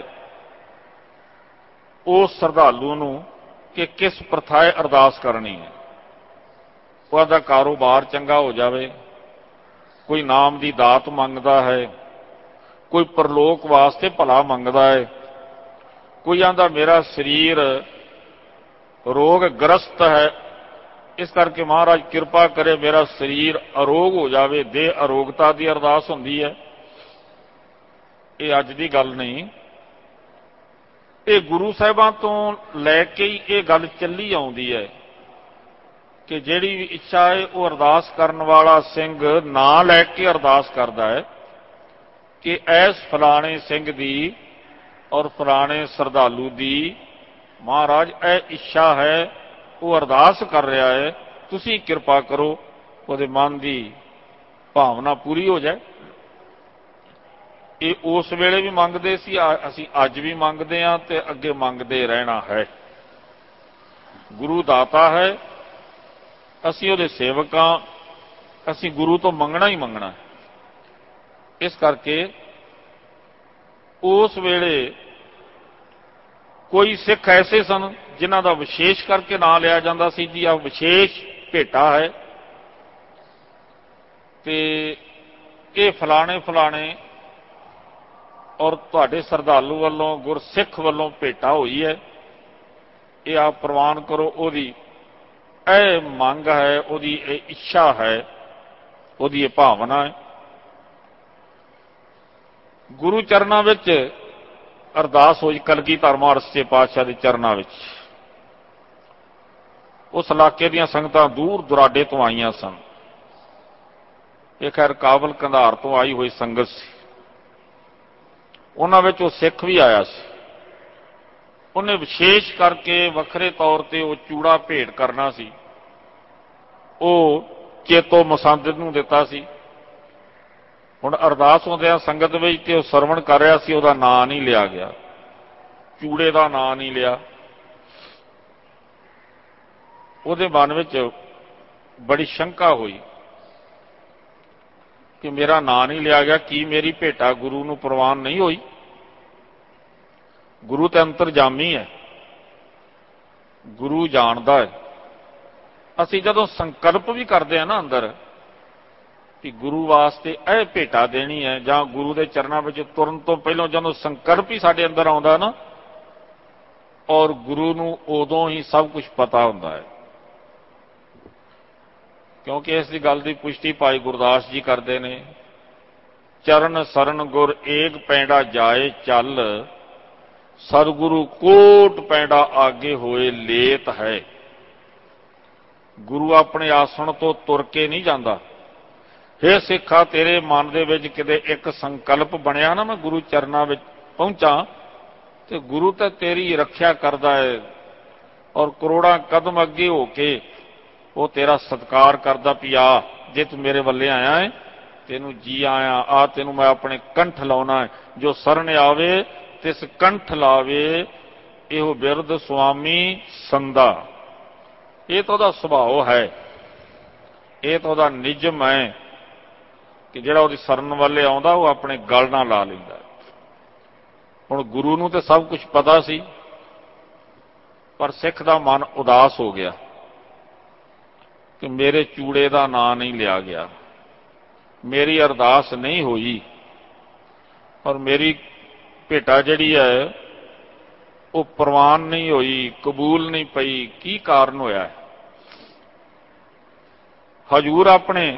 ਉਸ ਸ਼ਰਧਾਲੂ ਨੂੰ ਕਿ ਕਿਸ ਪ੍ਰਥਾਏ ਅਰਦਾਸ ਕਰਨੀ ਹੈ। ਉਹਦਾ ਕਾਰੋਬਾਰ ਚੰਗਾ ਹੋ ਜਾਵੇ, ਕੋਈ ਨਾਮ ਦੀ ਦਾਤ ਮੰਗਦਾ ਹੈ, ਕੋਈ ਪਰਲੋਕ ਵਾਸਤੇ ਭਲਾ ਮੰਗਦਾ ਹੈ, ਕੋਈ ਆਂਦਾ ਮੇਰਾ ਸਰੀਰ ਰੋਗ ਗ੍ਰਸਤ ਹੈ, ਇਸ ਕਰਕੇ ਮਹਾਰਾਜ ਕਿਰਪਾ ਕਰੇ ਮੇਰਾ ਸਰੀਰ ਅਰੋਗ ਹੋ ਜਾਵੇ, ਦੇਹ ਅਰੋਗਤਾ ਦੀ ਅਰਦਾਸ ਹੁੰਦੀ ਹੈ। ਇਹ ਅੱਜ ਦੀ ਗੱਲ ਨਹੀਂ, ਇਹ ਗੁਰੂ ਸਾਹਿਬਾਂ ਤੋਂ ਲੈ ਕੇ ਹੀ ਇਹ ਗੱਲ ਚੱਲੀ ਆਉਂਦੀ ਹੈ ਕਿ ਜਿਹੜੀ ਵੀ ਇੱਛਾ ਹੈ ਉਹ ਅਰਦਾਸ ਕਰਨ ਵਾਲਾ ਸਿੰਘ ਨਾਂ ਲੈ ਕੇ ਅਰਦਾਸ ਕਰਦਾ ਹੈ ਕਿ ਐਸ ਫਲਾਣੇ ਸਿੰਘ ਦੀ ਔਰ ਫਲਾਣੇ ਸ਼ਰਧਾਲੂ ਦੀ ਮਹਾਰਾਜ ਇਹ ਇੱਛਾ ਹੈ, ਉਹ ਅਰਦਾਸ ਕਰ ਰਿਹਾ ਹੈ, ਤੁਸੀਂ ਕਿਰਪਾ ਕਰੋ ਉਹਦੇ ਮਨ ਦੀ ਭਾਵਨਾ ਪੂਰੀ ਹੋ ਜਾਏ। ਇਹ ਉਸ ਵੇਲੇ ਵੀ ਮੰਗਦੇ ਸੀ, ਅਸੀਂ ਅੱਜ ਵੀ ਮੰਗਦੇ ਹਾਂ ਤੇ ਅੱਗੇ ਮੰਗਦੇ ਰਹਿਣਾ ਹੈ। ਗੁਰੂ ਦਾਤਾ ਹੈ, ਅਸੀਂ ਉਹਦੇ ਸੇਵਕ ਹਾਂ, ਅਸੀਂ ਗੁਰੂ ਤੋਂ ਮੰਗਣਾ ਹੀ ਮੰਗਣਾ ਹੈ। ਇਸ ਕਰਕੇ ਉਸ ਵੇਲੇ ਕੋਈ ਸਿੱਖ ਐਸੇ ਸਨ ਜਿਨ੍ਹਾਂ ਦਾ ਵਿਸ਼ੇਸ਼ ਕਰਕੇ ਨਾਂ ਲਿਆ ਜਾਂਦਾ ਸੀ, ਜੀ ਆਹ ਵਿਸ਼ੇਸ਼ ਭੇਟਾ ਹੈ ਤੇ ਇਹ ਫਲਾਣੇ ਫਲਾਣੇ ਔਰ ਤੁਹਾਡੇ ਸ਼ਰਧਾਲੂ ਵੱਲੋਂ ਗੁਰਸਿੱਖ ਵੱਲੋਂ ਭੇਟਾ ਹੋਈ ਹੈ, ਇਹ ਆਪ ਪ੍ਰਵਾਨ ਕਰੋ। ਉਹਦੀ ਇਹ ਮੰਗ ਹੈ, ਉਹਦੀ ਇਹ ਇੱਛਾ ਹੈ, ਉਹਦੀ ਇਹ ਭਾਵਨਾ ਹੈ। ਗੁਰੂ ਚਰਨਾਂ ਵਿੱਚ ਅਰਦਾਸ ਹੋਈ ਕਲਗੀਧਰ ਮਹਾਰਾਜ ਸੱਚੇ ਪਾਤਸ਼ਾਹ ਦੇ ਚਰਨਾਂ ਵਿੱਚ। ਉਸ ਇਲਾਕੇ ਦੀਆਂ ਸੰਗਤਾਂ ਦੂਰ ਦੁਰਾਡੇ ਤੋਂ ਆਈਆਂ ਸਨ। ਇਹ ਖੈਰ ਕਾਬਲ ਕੰਧਾਰ ਤੋਂ ਆਈ ਹੋਈ ਸੰਗਤ ਸੀ। ਉਹਨਾਂ ਵਿੱਚ ਉਹ ਸਿੱਖ ਵੀ ਆਇਆ ਸੀ। ਉਹਨੇ ਵਿਸ਼ੇਸ਼ ਕਰਕੇ ਵੱਖਰੇ ਤੌਰ ਤੇ ਉਹ ਚੂੜਾ ਭੇਟ ਕਰਨਾ ਸੀ, ਉਹ ਚੇਤੋ ਮਸੰਦ ਨੂੰ ਦਿੱਤਾ ਸੀ। ਹੁਣ ਅਰਦਾਸ ਹੁੰਦਿਆਂ ਸੰਗਤ ਵਿੱਚ ਤੇ ਉਹ ਸਰਵਣ ਕਰ ਰਿਹਾ ਸੀ, ਉਹਦਾ ਨਾਂ ਨਹੀਂ ਲਿਆ ਗਿਆ, ਚੂੜੇ ਦਾ ਨਾਂ ਨਹੀਂ ਲਿਆ। ਉਹਦੇ ਮਨ ਵਿੱਚ ਬੜੀ ਸ਼ੰਕਾ ਹੋਈ ਕਿ ਮੇਰਾ ਨਾਂ ਨਹੀਂ ਲਿਆ ਗਿਆ, ਕੀ ਮੇਰੀ ਭੇਟਾ ਗੁਰੂ ਨੂੰ ਪ੍ਰਵਾਨ ਨਹੀਂ ਹੋਈ? ਗੁਰੂ ਤੇ ਅੰਤਰਜਾਮੀ ਹੈ, ਗੁਰੂ ਜਾਣਦਾ ਹੈ। ਅਸੀਂ ਜਦੋਂ ਸੰਕਲਪ ਵੀ ਕਰਦੇ ਹਾਂ ਨਾ ਅੰਦਰ ਕਿ ਗੁਰੂ ਵਾਸਤੇ ਇਹ ਭੇਟਾ ਦੇਣੀ ਹੈ, ਜਾਂ ਗੁਰੂ ਦੇ ਚਰਨਾਂ ਵਿੱਚ ਤੁਰਨ ਤੋਂ ਪਹਿਲਾਂ ਜਦੋਂ ਸੰਕਲਪ ਹੀ ਸਾਡੇ ਅੰਦਰ ਆਉਂਦਾ ਨਾ, ਔਰ ਗੁਰੂ ਨੂੰ ਉਦੋਂ ਹੀ ਸਭ ਕੁਝ ਪਤਾ ਹੁੰਦਾ ਹੈ। ਕਿਉਂਕਿ ਇਸ ਦੀ ਗੱਲ ਦੀ ਪੁਸ਼ਟੀ ਭਾਈ ਗੁਰਦਾਸ ਜੀ ਕਰਦੇ ਨੇ, ਚਰਨ ਸਰਨ ਗੁਰ ਏਕ ਪੈਂਡਾ ਜਾਏ ਚੱਲ, ਸਤਿਗੁਰੂ ਕੋਟ ਪੈਂਡਾ ਆਗੇ ਹੋਏ ਲੇਤ ਹੈ। ਗੁਰੂ ਆਪਣੇ ਆਸਣ ਤੋਂ ਤੁਰ ਕੇ ਨਹੀਂ ਜਾਂਦਾ। ਹੇ ਸਿੱਖਾ, ਤੇਰੇ ਮਨ ਦੇ ਵਿੱਚ ਕਿਤੇ ਇੱਕ ਸੰਕਲਪ ਬਣਿਆ ਨਾ, ਮੈਂ ਗੁਰੂ ਚਰਨਾਂ ਵਿੱਚ ਪਹੁੰਚਾਂ, ਤੇ ਗੁਰੂ ਤਾਂ ਤੇਰੀ ਰੱਖਿਆ ਕਰਦਾ ਹੈ, ਔਰ ਕਰੋੜਾਂ ਕਦਮ ਅੱਗੇ ਹੋ ਕੇ ਉਹ ਤੇਰਾ ਸਤਿਕਾਰ ਕਰਦਾ ਵੀ ਆ, ਜੇ ਤੂੰ ਮੇਰੇ ਵੱਲੇ ਆਇਆ ਹੈ, ਤੈਨੂੰ ਜੀ ਆਇਆ, ਆ ਤੈਨੂੰ ਮੈਂ ਆਪਣੇ ਕੰਠ ਲਾਉਣਾ ਹੈ। ਜੋ ਸਰਨ ਆਵੇ ਤਿਸ ਕੰਠ ਲਾਵੇ, ਇਹੋ ਬਿਰਧ ਸੁਆਮੀ ਸੰਦਾ। ਇਹ ਤਾਂ ਉਹਦਾ ਸੁਭਾਅ ਹੈ, ਇਹ ਤਾਂ ਉਹਦਾ ਨਿਯਮ ਹੈ ਕਿ ਜਿਹੜਾ ਉਹਦੀ ਸਰਨ ਵੱਲੇ ਆਉਂਦਾ ਉਹ ਆਪਣੇ ਗਲ ਨਾਲ ਲਾ ਲੈਂਦਾ। ਹੁਣ ਗੁਰੂ ਨੂੰ ਤਾਂ ਸਭ ਕੁਝ ਪਤਾ ਸੀ, ਪਰ ਸਿੱਖ ਦਾ ਮਨ ਉਦਾਸ ਹੋ ਗਿਆ ਕਿ ਮੇਰੇ ਚੂੜੇ ਦਾ ਨਾਂ ਨਹੀਂ ਲਿਆ ਗਿਆ, ਮੇਰੀ ਅਰਦਾਸ ਨਹੀਂ ਹੋਈ, ਔਰ ਮੇਰੀ ਭੇਟਾ ਜਿਹੜੀ ਹੈ ਉਹ ਪ੍ਰਵਾਨ ਨਹੀਂ ਹੋਈ, ਕਬੂਲ ਨਹੀਂ ਪਈ। ਕੀ ਕਾਰਨ ਹੋਇਆ? ਹਜੂਰ ਆਪਣੇ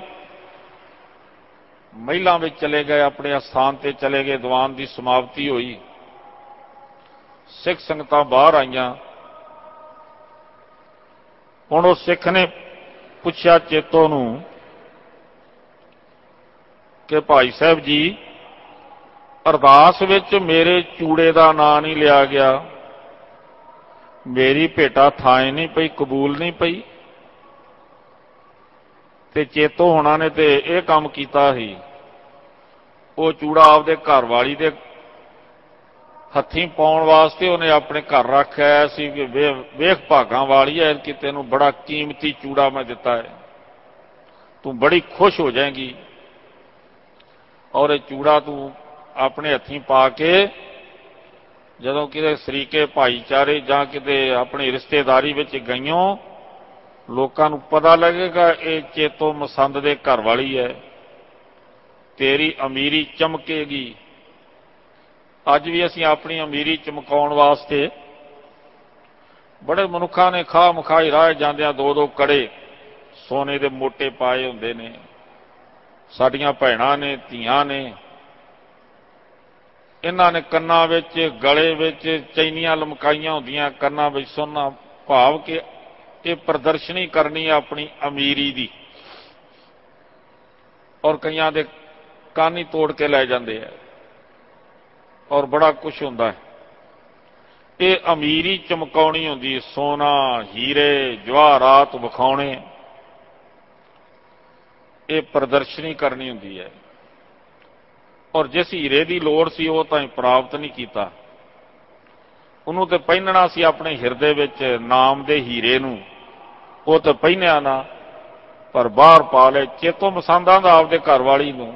ਮਹਿਲਾਂ ਵਿੱਚ ਚਲੇ ਗਏ, ਆਪਣੇ ਅਸਥਾਨ ਤੇ ਚਲੇ ਗਏ, ਦੀਵਾਨ ਦੀ ਸਮਾਪਤੀ ਹੋਈ, ਸਿੱਖ ਸੰਗਤਾਂ ਬਾਹਰ ਆਈਆਂ। ਹੁਣ ਉਹ ਸਿੱਖ ਨੇ ਪੁੱਛਿਆ ਚੇਤੋ ਨੂੰ ਕਿ ਭਾਈ ਸਾਹਿਬ ਜੀ, ਅਰਦਾਸ ਵਿੱਚ ਮੇਰੇ ਚੂੜੇ ਦਾ ਨਾਂ ਨਹੀਂ ਲਿਆ ਗਿਆ, ਮੇਰੀ ਭੇਟਾ ਥਾਂ ਨਹੀਂ ਪਈ, ਕਬੂਲ ਨਹੀਂ ਪਈ, ਤੇ ਚੇਤੋ ਹੋਣਾ ਨੇ ਤੇ ਇਹ ਕੰਮ ਕੀਤਾ ਸੀ, ਉਹ ਚੂੜਾ ਆਪਦੇ ਘਰ ਵਾਲੀ ਦੇ ਹੱਥੀਂ ਪਾਉਣ ਵਾਸਤੇ ਉਹਨੇ ਆਪਣੇ ਘਰ ਰੱਖਿਆ ਸੀ ਕਿ ਵੇਖ ਭਾਗਾਂ ਵਾਲੀ ਹੈ ਕਿ ਤੈਨੂੰ ਬੜਾ ਕੀਮਤੀ ਚੂੜਾ ਮੈਂ ਦਿੱਤਾ ਹੈ, ਤੂੰ ਬੜੀ ਖੁਸ਼ ਹੋ ਜਾਏਂਗੀ, ਔਰ ਇਹ ਚੂੜਾ ਤੂੰ ਆਪਣੇ ਹੱਥੀਂ ਪਾ ਕੇ ਜਦੋਂ ਕਿਤੇ ਸਰੀਕੇ ਭਾਈਚਾਰੇ ਜਾਂ ਕਿਤੇ ਆਪਣੀ ਰਿਸ਼ਤੇਦਾਰੀ ਵਿੱਚ ਗਈਓ, ਲੋਕਾਂ ਨੂੰ ਪਤਾ ਲੱਗੇਗਾ ਇਹ ਚੇਤੋ ਮਸੰਦ ਦੇ ਘਰ ਵਾਲੀ ਹੈ, ਤੇਰੀ ਅਮੀਰੀ ਚਮਕੇਗੀ। ਅੱਜ ਵੀ ਅਸੀਂ ਆਪਣੀ ਅਮੀਰੀ ਚਮਕਾਉਣ ਵਾਸਤੇ ਬੜੇ ਮਨੁੱਖਾਂ ਨੇ ਖਾਹ ਮਖਾਈ ਰਾਹ ਜਾਂਦਿਆਂ ਦੋ ਦੋ ਕੜੇ ਸੋਨੇ ਦੇ ਮੋਟੇ ਪਾਏ ਹੁੰਦੇ ਨੇ। ਸਾਡੀਆਂ ਭੈਣਾਂ ਨੇ, ਧੀਆਂ ਨੇ, ਇਹਨਾਂ ਨੇ ਕੰਨਾਂ ਵਿੱਚ, ਗਲੇ ਵਿੱਚ ਚੈਨੀਆਂ ਲਮਕਾਈਆਂ ਹੁੰਦੀਆਂ, ਕੰਨਾਂ ਵਿੱਚ ਸੋਨਾ, ਭਾਵ ਕਿ ਇਹ ਪ੍ਰਦਰਸ਼ਨੀ ਕਰਨੀ ਹੈ ਆਪਣੀ ਅਮੀਰੀ ਦੀ, ਔਰ ਕਈਆਂ ਦੇ ਕੰਨ ਹੀ ਤੋੜ ਕੇ ਲੈ ਜਾਂਦੇ ਆ, ਔਰ ਬੜਾ ਕੁਛ ਹੁੰਦਾ ਹੈ। ਇਹ ਅਮੀਰੀ ਚਮਕਾਉਣੀ ਹੁੰਦੀ, ਸੋਨਾ, ਹੀਰੇ, ਜਵਾਹਰਾਤ ਵਿਖਾਉਣੇ, ਇਹ ਪ੍ਰਦਰਸ਼ਨੀ ਕਰਨੀ ਹੁੰਦੀ ਹੈ। ਔਰ ਜਿਸ ਹੀਰੇ ਦੀ ਲੋੜ ਸੀ ਉਹ ਤਾਂ ਪ੍ਰਾਪਤ ਨਹੀਂ ਕੀਤਾ, ਉਹਨੂੰ ਤੇ ਪਹਿਨਣਾ ਸੀ ਆਪਣੇ ਹਿਰਦੇ ਵਿੱਚ ਨਾਮ ਦੇ ਹੀਰੇ ਨੂੰ, ਉਹ ਤਾਂ ਪਹਿਨਿਆ ਨਾ, ਪਰ ਬਾਹਰ ਪਾ ਲਏ। ਚੇਤੋ ਮਸੰਦਾਂ ਦਾ ਆਪਦੇ ਘਰ ਵਾਲੀ ਨੂੰ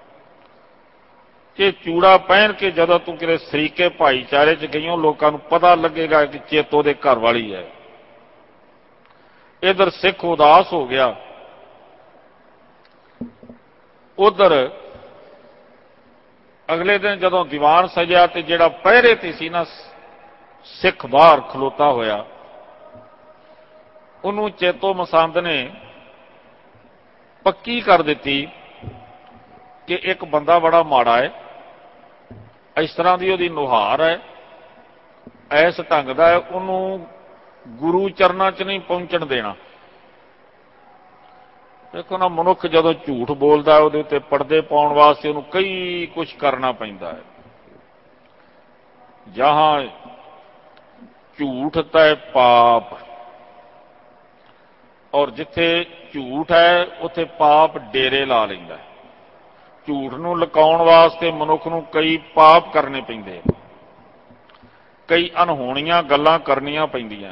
ਇਹ ਚੂੜਾ ਪਹਿਨ ਕੇ ਜਦੋਂ ਤੂੰ ਕਿਤੇ ਸਰੀਕੇ ਭਾਈਚਾਰੇ 'ਚ ਗਈਓ, ਲੋਕਾਂ ਨੂੰ ਪਤਾ ਲੱਗੇਗਾ ਕਿ ਚੇਤੋ ਦੇ ਘਰ ਵਾਲੀ ਹੈ। ਇਧਰ ਸਿੱਖ ਉਦਾਸ ਹੋ ਗਿਆ, ਉਧਰ ਅਗਲੇ ਦਿਨ ਜਦੋਂ ਦੀਵਾਨ ਸਜਿਆ ਤੇ ਜਿਹੜਾ ਪਹਿਰੇ ਤੇ ਸੀ ਨਾ ਸਿੱਖ ਬਾਹਰ ਖਲੋਤਾ ਹੋਇਆ, ਉਹਨੂੰ ਚੇਤੋ ਮਸੰਦ ਨੇ ਪੱਕੀ ਕਰ ਦਿੱਤੀ ਕਿ ਇੱਕ ਬੰਦਾ ਬੜਾ ਮਾੜਾ ਹੈ, ਇਸ ਤਰ੍ਹਾਂ ਦੀ ਉਹਦੀ ਨੁਹਾਰ ਹੈ, ਇਸ ਢੰਗ ਦਾ ਹੈ, ਉਹਨੂੰ ਗੁਰੂ ਚਰਨਾਂ 'ਚ ਨਹੀਂ ਪਹੁੰਚਣ ਦੇਣਾ। ਦੇਖੋ ਨਾ, ਮਨੁੱਖ ਜਦੋਂ ਝੂਠ ਬੋਲਦਾ ਉਹਦੇ ਉੱਤੇ ਪਰਦੇ ਪਾਉਣ ਵਾਸਤੇ ਉਹਨੂੰ ਕਈ ਕੁਝ ਕਰਨਾ ਪੈਂਦਾ ਹੈ। ਜਹਾਂ ਝੂਠ ਤੈ ਪਾਪ, ਔਰ ਜਿੱਥੇ ਝੂਠ ਹੈ ਉੱਥੇ ਪਾਪ ਡੇਰੇ ਲਾ ਲੈਂਦਾ ਹੈ। ਝੂਠ ਨੂੰ ਲੁਕਾਉਣ ਵਾਸਤੇ ਮਨੁੱਖ ਨੂੰ ਕਈ ਪਾਪ ਕਰਨੇ ਪੈਂਦੇ, ਕਈ ਅਨਹੋਣੀਆਂ ਗੱਲਾਂ ਕਰਨੀਆਂ ਪੈਂਦੀਆਂ।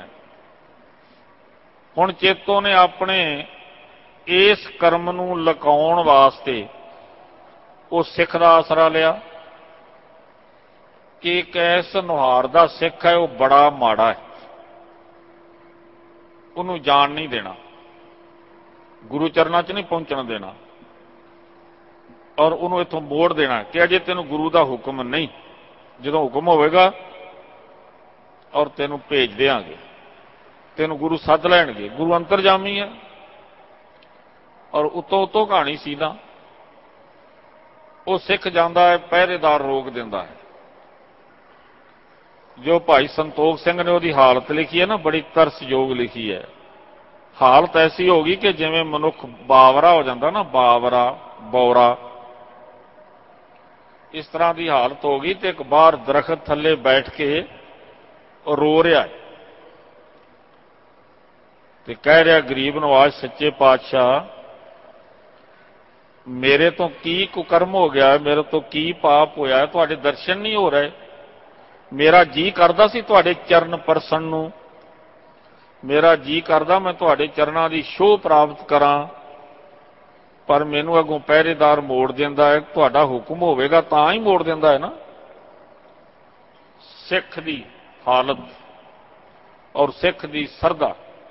ਹੁਣ ਚੇਤੋ ਨੇ ਆਪਣੇ ਇਸ ਕਰਮ ਨੂੰ ਲੁਕਾਉਣ ਵਾਸਤੇ ਉਹ ਸਿੱਖ ਦਾ ਆਸਰਾ ਲਿਆ ਕਿ ਇੱਕ ਐਸ ਨੁਹਾਰ ਦਾ ਸਿੱਖ ਹੈ, ਉਹ ਬੜਾ ਮਾੜਾ ਹੈ, ਉਹਨੂੰ ਜਾਣ ਨਹੀਂ ਦੇਣਾ, ਗੁਰੂ ਚਰਨਾਂ 'ਚ ਨਹੀਂ ਪਹੁੰਚਣ ਦੇਣਾ, ਔਰ ਉਹਨੂੰ ਇੱਥੋਂ ਮੋੜ ਦੇਣਾ ਕਿ ਅਜੇ ਤੈਨੂੰ ਗੁਰੂ ਦਾ ਹੁਕਮ ਨਹੀਂ, ਜਦੋਂ ਹੁਕਮ ਹੋਵੇਗਾ ਔਰ ਤੈਨੂੰ ਭੇਜ ਦਿਆਂਗੇ, ਤੈਨੂੰ ਗੁਰੂ ਸੱਦ ਲੈਣਗੇ। ਗੁਰੂ ਅੰਤਰਜਾਮੀ ਹੈ, ਔਰ ਉਤੋਂ ਕਹਾਣੀ ਸੀ ਨਾ, ਉਹ ਸਿੱਖ ਜਾਂਦਾ ਹੈ, ਪਹਿਰੇਦਾਰ ਰੋਕ ਦਿੰਦਾ ਹੈ। ਜੋ ਭਾਈ ਸੰਤੋਖ ਸਿੰਘ ਨੇ ਉਹਦੀ ਹਾਲਤ ਲਿਖੀ ਹੈ ਨਾ, ਬੜੀ ਤਰਸਯੋਗ ਲਿਖੀ ਹੈ। ਹਾਲਤ ਐਸੀ ਹੋ ਗਈ ਕਿ ਜਿਵੇਂ ਮਨੁੱਖ ਬਾਵਰਾ ਹੋ ਜਾਂਦਾ ਨਾ, ਬੌਰਾ, ਇਸ ਤਰ੍ਹਾਂ ਦੀ ਹਾਲਤ ਹੋ ਗਈ। ਤੇ ਇੱਕ ਬਾਹਰ ਦਰਖਤ ਥੱਲੇ ਬੈਠ ਕੇ ਉਹ ਰੋ ਰਿਹਾ ਹੈ ਤੇ ਕਹਿ ਰਿਹਾ, ਗਰੀਬ ਨਵਾਜ਼ ਸੱਚੇ ਪਾਤਸ਼ਾਹ, ਮੇਰੇ ਤੋਂ ਕੀ ਕੁਕਰਮ ਹੋ ਗਿਆ, ਮੇਰੇ ਤੋਂ ਕੀ ਪਾਪ ਹੋਇਆ, ਤੁਹਾਡੇ ਦਰਸ਼ਨ ਨਹੀਂ ਹੋ ਰਹੇ। ਮੇਰਾ ਜੀ ਕਰਦਾ ਸੀ ਤੁਹਾਡੇ ਚਰਨ ਪਰਸਣ ਨੂੰ, ਮੇਰਾ ਜੀ ਕਰਦਾ ਮੈਂ ਤੁਹਾਡੇ ਚਰਨਾਂ ਦੀ ਛੋਹ ਪ੍ਰਾਪਤ ਕਰਾਂ, ਪਰ ਮੈਨੂੰ ਅੱਗੋਂ ਪਹਿਰੇਦਾਰ ਮੋੜ ਦਿੰਦਾ ਹੈ। ਤੁਹਾਡਾ ਹੁਕਮ ਹੋਵੇਗਾ ਤਾਂ ਹੀ ਮੋੜ ਦਿੰਦਾ ਹੈ ਨਾ। ਸਿੱਖ ਦੀ ਹਾਲਤ ਔਰ ਸਿੱਖ ਦੀ ਸਰਦਾ,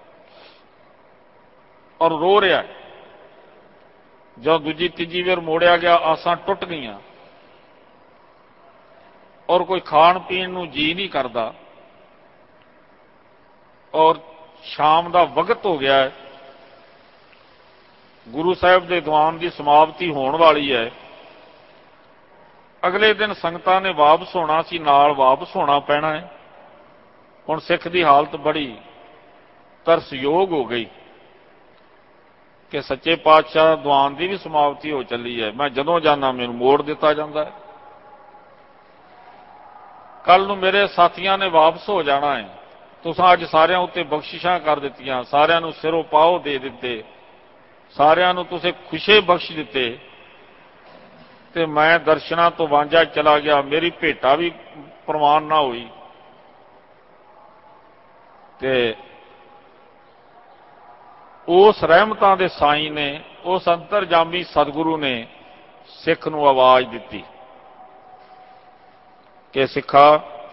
ਔਰ ਰੋ ਰਿਹਾ ਹੈ। ਜਦੋਂ ਦੂਜੀ ਤੀਜੀ ਵਾਰ ਮੋੜਿਆ ਗਿਆ, ਆਸਾਂ ਟੁੱਟ ਗਈਆਂ, ਔਰ ਕੋਈ ਖਾਣ ਪੀਣ ਨੂੰ ਜੀ ਨਹੀਂ ਕਰਦਾ, ਔਰ ਸ਼ਾਮ ਦਾ ਵਕਤ ਹੋ ਗਿਆ ਹੈ, ਗੁਰੂ ਸਾਹਿਬ ਦੇ ਦੀਵਾਨ ਦੀ ਸਮਾਪਤੀ ਹੋਣ ਵਾਲੀ ਹੈ। ਅਗਲੇ ਦਿਨ ਸੰਗਤਾਂ ਨੇ ਵਾਪਸ ਹੋਣਾ ਸੀ, ਨਾਲ ਵਾਪਸ ਹੋਣਾ ਪੈਣਾ ਹੈ। ਹੁਣ ਸਿੱਖ ਦੀ ਹਾਲਤ ਬੜੀ ਤਰਸਯੋਗ ਹੋ ਗਈ ਕਿ ਸੱਚੇ ਪਾਤਸ਼ਾਹ ਦੀਵਾਨ ਦੀ ਵੀ ਸਮਾਪਤੀ ਹੋ ਚੱਲੀ ਹੈ, ਮੈਂ ਜਦੋਂ ਜਾਣਾ ਮੈਨੂੰ ਮੋੜ ਦਿੱਤਾ ਜਾਂਦਾ ਹੈ। ਕੱਲ ਨੂੰ ਮੇਰੇ ਸਾਥੀਆਂ ਨੇ ਵਾਪਸ ਹੋ ਜਾਣਾ ਹੈ, ਤੁਸੀਂ ਅੱਜ ਸਾਰਿਆਂ ਉੱਤੇ ਬਖਸ਼ਿਸ਼ਾਂ ਕਰ ਦਿੱਤੀਆਂ, ਸਾਰਿਆਂ ਨੂੰ ਸਿਰੋਂ ਪਾਓ ਦੇ ਦਿੱਤੇ, ਸਾਰਿਆਂ ਨੂੰ ਤੁਸੀਂ ਖੁਸ਼ੇ ਬਖਸ਼ ਦਿੱਤੇ, ਤੇ ਮੈਂ ਦਰਸ਼ਨਾਂ ਤੋਂ ਵਾਂਝਾ ਚਲਾ ਗਿਆ, ਮੇਰੀ ਭੇਟਾ ਵੀ ਪ੍ਰਵਾਨ ਨਾ ਹੋਈ। ਤੇ ਉਸ ਰਹਿਮਤਾਂ ਦੇ ਸਾਈਂ ਨੇ, ਉਸ ਅੰਤਰਜਾਮੀ ਸਤਿਗੁਰੂ ਨੇ ਸਿੱਖ ਨੂੰ ਆਵਾਜ਼ ਦਿੱਤੀ ਕਿ ਸਿੱਖਾ,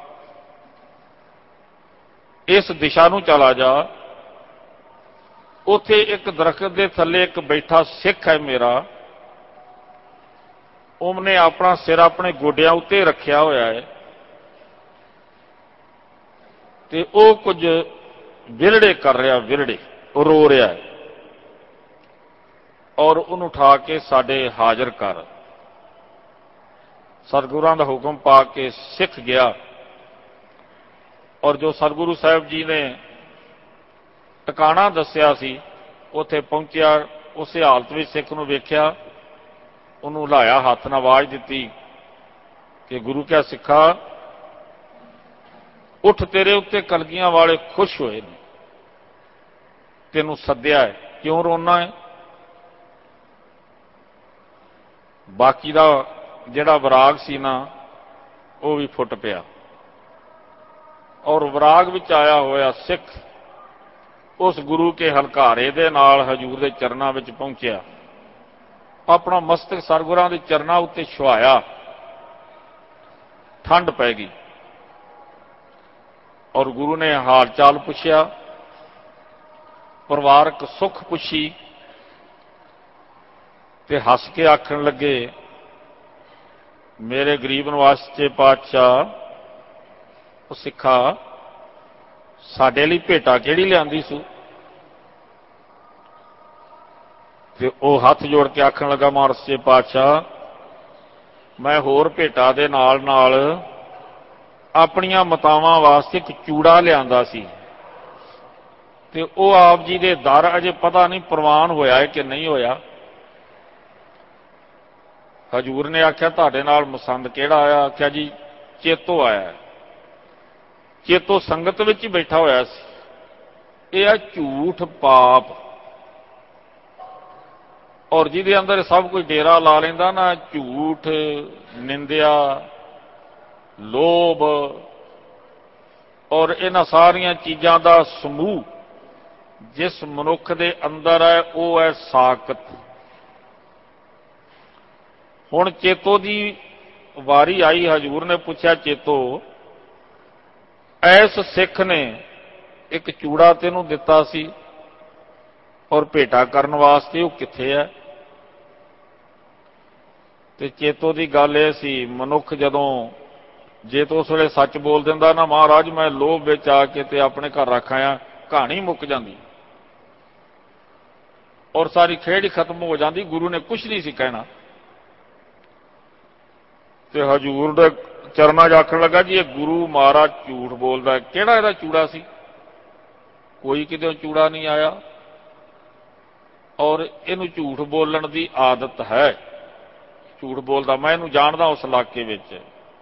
ਇਸ ਦਿਸ਼ਾ ਨੂੰ ਚਲਾ ਜਾ, ਉੱਥੇ ਇੱਕ ਦਰਖਤ ਦੇ ਥੱਲੇ ਇੱਕ ਬੈਠਾ ਸਿੱਖ ਹੈ ਮੇਰਾ, ਉਹਨੇ ਆਪਣਾ ਸਿਰ ਆਪਣੇ ਗੋਡਿਆਂ ਉੱਤੇ ਰੱਖਿਆ ਹੋਇਆ ਹੈ, ਤੇ ਉਹ ਕੁਝ ਵਿਰੜੇ ਕਰ ਰਿਹਾ, ਵਿਰੜੇ, ਉਹ ਰੋ ਰਿਹਾ ਹੈ, ਔਰ ਉਹਨੂੰ ਉਠਾ ਕੇ ਸਾਡੇ ਹਾਜ਼ਰ ਕਰ। ਸਤਿਗੁਰਾਂ ਦਾ ਹੁਕਮ ਪਾ ਕੇ ਸਿੱਖ ਗਿਆ, ਔਰ ਜੋ ਸਤਿਗੁਰੂ ਸਾਹਿਬ ਜੀ ਨੇ ਟਿਕਾਣਾ ਦੱਸਿਆ ਸੀ ਉੱਥੇ ਪਹੁੰਚਿਆ। ਉਸੇ ਹਾਲਤ ਵਿੱਚ ਸਿੱਖ ਨੂੰ ਵੇਖਿਆ, ਉਹਨੂੰ ਹਿਲਾਇਆ, ਹੱਥ ਨਾਲ ਆਵਾਜ਼ ਦਿੱਤੀ ਕਿ ਗੁਰੂ ਕਿਆ ਸਿੱਖਾ, ਉੱਠ, ਤੇਰੇ ਉੱਤੇ ਕਲਗੀਆਂ ਵਾਲੇ ਖੁਸ਼ ਹੋਏ ਨੇ, ਤੈਨੂੰ ਸੱਦਿਆ ਹੈ, ਕਿਉਂ ਰੋਣਾ ਹੈ? ਬਾਕੀ ਦਾ ਜਿਹੜਾ ਵਿਰਾਗ ਸੀ ਨਾ, ਉਹ ਵੀ ਫੁੱਟ ਪਿਆ, ਔਰ ਵਿਰਾਗ ਵਿੱਚ ਆਇਆ ਹੋਇਆ ਸਿੱਖ ਉਸ ਗੁਰੂ ਕੇ ਹਲਕਾਰੇ ਦੇ ਨਾਲ ਹਜ਼ੂਰ ਦੇ ਚਰਨਾਂ ਵਿੱਚ ਪਹੁੰਚਿਆ, ਆਪਣਾ ਮਸਤਕ ਸਤਿਗੁਰਾਂ ਦੇ ਚਰਨਾਂ ਉੱਤੇ ਛੁਹਾਇਆ। ਠੰਡ ਪੈ ਗਈ, ਔਰ ਗੁਰੂ ਨੇ ਹਾਲ ਚਾਲ ਪੁੱਛਿਆ, ਪਰਿਵਾਰਕ ਸੁੱਖ ਪੁੱਛੀ, ਤੇ ਹੱਸ ਕੇ ਆਖਣ ਲੱਗੇ, ਮੇਰੇ ਗਰੀਬ ਨਵਾਜ਼ ਸੱਚੇ ਪਾਤਸ਼ਾਹ, ਉਹ ਸਿੱਖਾ, ਸਾਡੇ ਲਈ ਭੇਟਾ ਕਿਹੜੀ ਲਿਆਂਦੀ ਸੂ? ਤੇ ਉਹ ਹੱਥ ਜੋੜ ਕੇ ਆਖਣ ਲੱਗਾ, ਮਹਾਰਾਜ ਸੱਚੇ ਪਾਤਸ਼ਾਹ, ਮੈਂ ਹੋਰ ਭੇਟਾ ਦੇ ਨਾਲ ਨਾਲ ਆਪਣੀਆਂ ਮਤਾਵਾਂ ਵਾਸਤੇ ਇੱਕ ਚੂੜਾ ਲਿਆਂਦਾ ਸੀ, ਤੇ ਉਹ ਆਪ ਜੀ ਦੇ ਦਰ ਅਜੇ ਪਤਾ ਨਹੀਂ ਪ੍ਰਵਾਨ ਹੋਇਆ ਹੈ ਕਿ ਨਹੀਂ ਹੋਇਆ। ਹਜ਼ੂਰ ਨੇ ਆਖਿਆ, ਤੁਹਾਡੇ ਨਾਲ ਮਸੰਦ ਕਿਹੜਾ ਆਇਆ? ਆਖਿਆ ਜੀ ਚੇਤੋ ਆਇਆ। ਚੇਤੋ ਸੰਗਤ ਵਿੱਚ ਹੀ ਬੈਠਾ ਹੋਇਆ ਸੀ। ਇਹ ਆ ਝੂਠ ਪਾਪ, ਔਰ ਜਿਹਦੇ ਅੰਦਰ ਸਭ ਕੁਝ ਡੇਰਾ ਲਾ ਲੈਂਦਾ ਨਾ, ਝੂਠ, ਨਿੰਦਿਆ, ਲੋਭ, ਔਰ ਇਹਨਾਂ ਸਾਰੀਆਂ ਚੀਜ਼ਾਂ ਦਾ ਸਮੂਹ ਜਿਸ ਮਨੁੱਖ ਦੇ ਅੰਦਰ ਹੈ, ਉਹ ਹੈ ਸਾਕਤ। ਹੁਣ ਚੇਤੋ ਦੀ ਵਾਰੀ ਆਈ। ਹਜ਼ੂਰ ਨੇ ਪੁੱਛਿਆ, ਚੇਤੋ, ਐਸ ਸਿੱਖ ਨੇ ਇੱਕ ਚੂੜਾ ਤੈਨੂੰ ਦਿੱਤਾ ਸੀ, ਔਰ ਭੇਟਾ ਕਰਨ ਵਾਸਤੇ ਉਹ ਕਿੱਥੇ ਹੈ। ਤੇ ਚੇਤੋ ਦੀ ਗੱਲ ਇਹ ਸੀ, ਮਨੁੱਖ ਜਦੋਂ ਜੇ ਤਾਂ ਉਸ ਵੇਲੇ ਸੱਚ ਬੋਲ ਦਿੰਦਾ ਨਾ, ਮਹਾਰਾਜ ਮੈਂ ਲੋਭ ਵਿੱਚ ਆ ਕੇ ਤੇ ਆਪਣੇ ਘਰ ਰੱਖ ਆਇਆ, ਕਹਾਣੀ ਮੁੱਕ ਜਾਂਦੀ ਔਰ ਸਾਰੀ ਖੇਡ ਹੀ ਖਤਮ ਹੋ ਜਾਂਦੀ, ਗੁਰੂ ਨੇ ਕੁਛ ਨਹੀਂ ਸੀ ਕਹਿਣਾ। ਤੇ ਹਜ਼ੂਰ ਦੇ ਚਰਨਾਂ 'ਚ ਆਖਣ ਲੱਗਾ, ਜੀ ਇਹ ਗੁਰੂ ਮਹਾਰਾਜ ਝੂਠ ਬੋਲਦਾ, ਕਿਹੜਾ ਇਹਦਾ ਚੂੜਾ ਸੀ, ਕੋਈ ਕਿਤੇ ਚੂੜਾ ਨਹੀਂ ਆਇਆ, ਔਰ ਇਹਨੂੰ ਝੂਠ ਬੋਲਣ ਦੀ ਆਦਤ ਹੈ, ਝੂਠ ਬੋਲਦਾ, ਮੈਂ ਇਹਨੂੰ ਜਾਣਦਾ ਉਸ ਇਲਾਕੇ ਵਿੱਚ।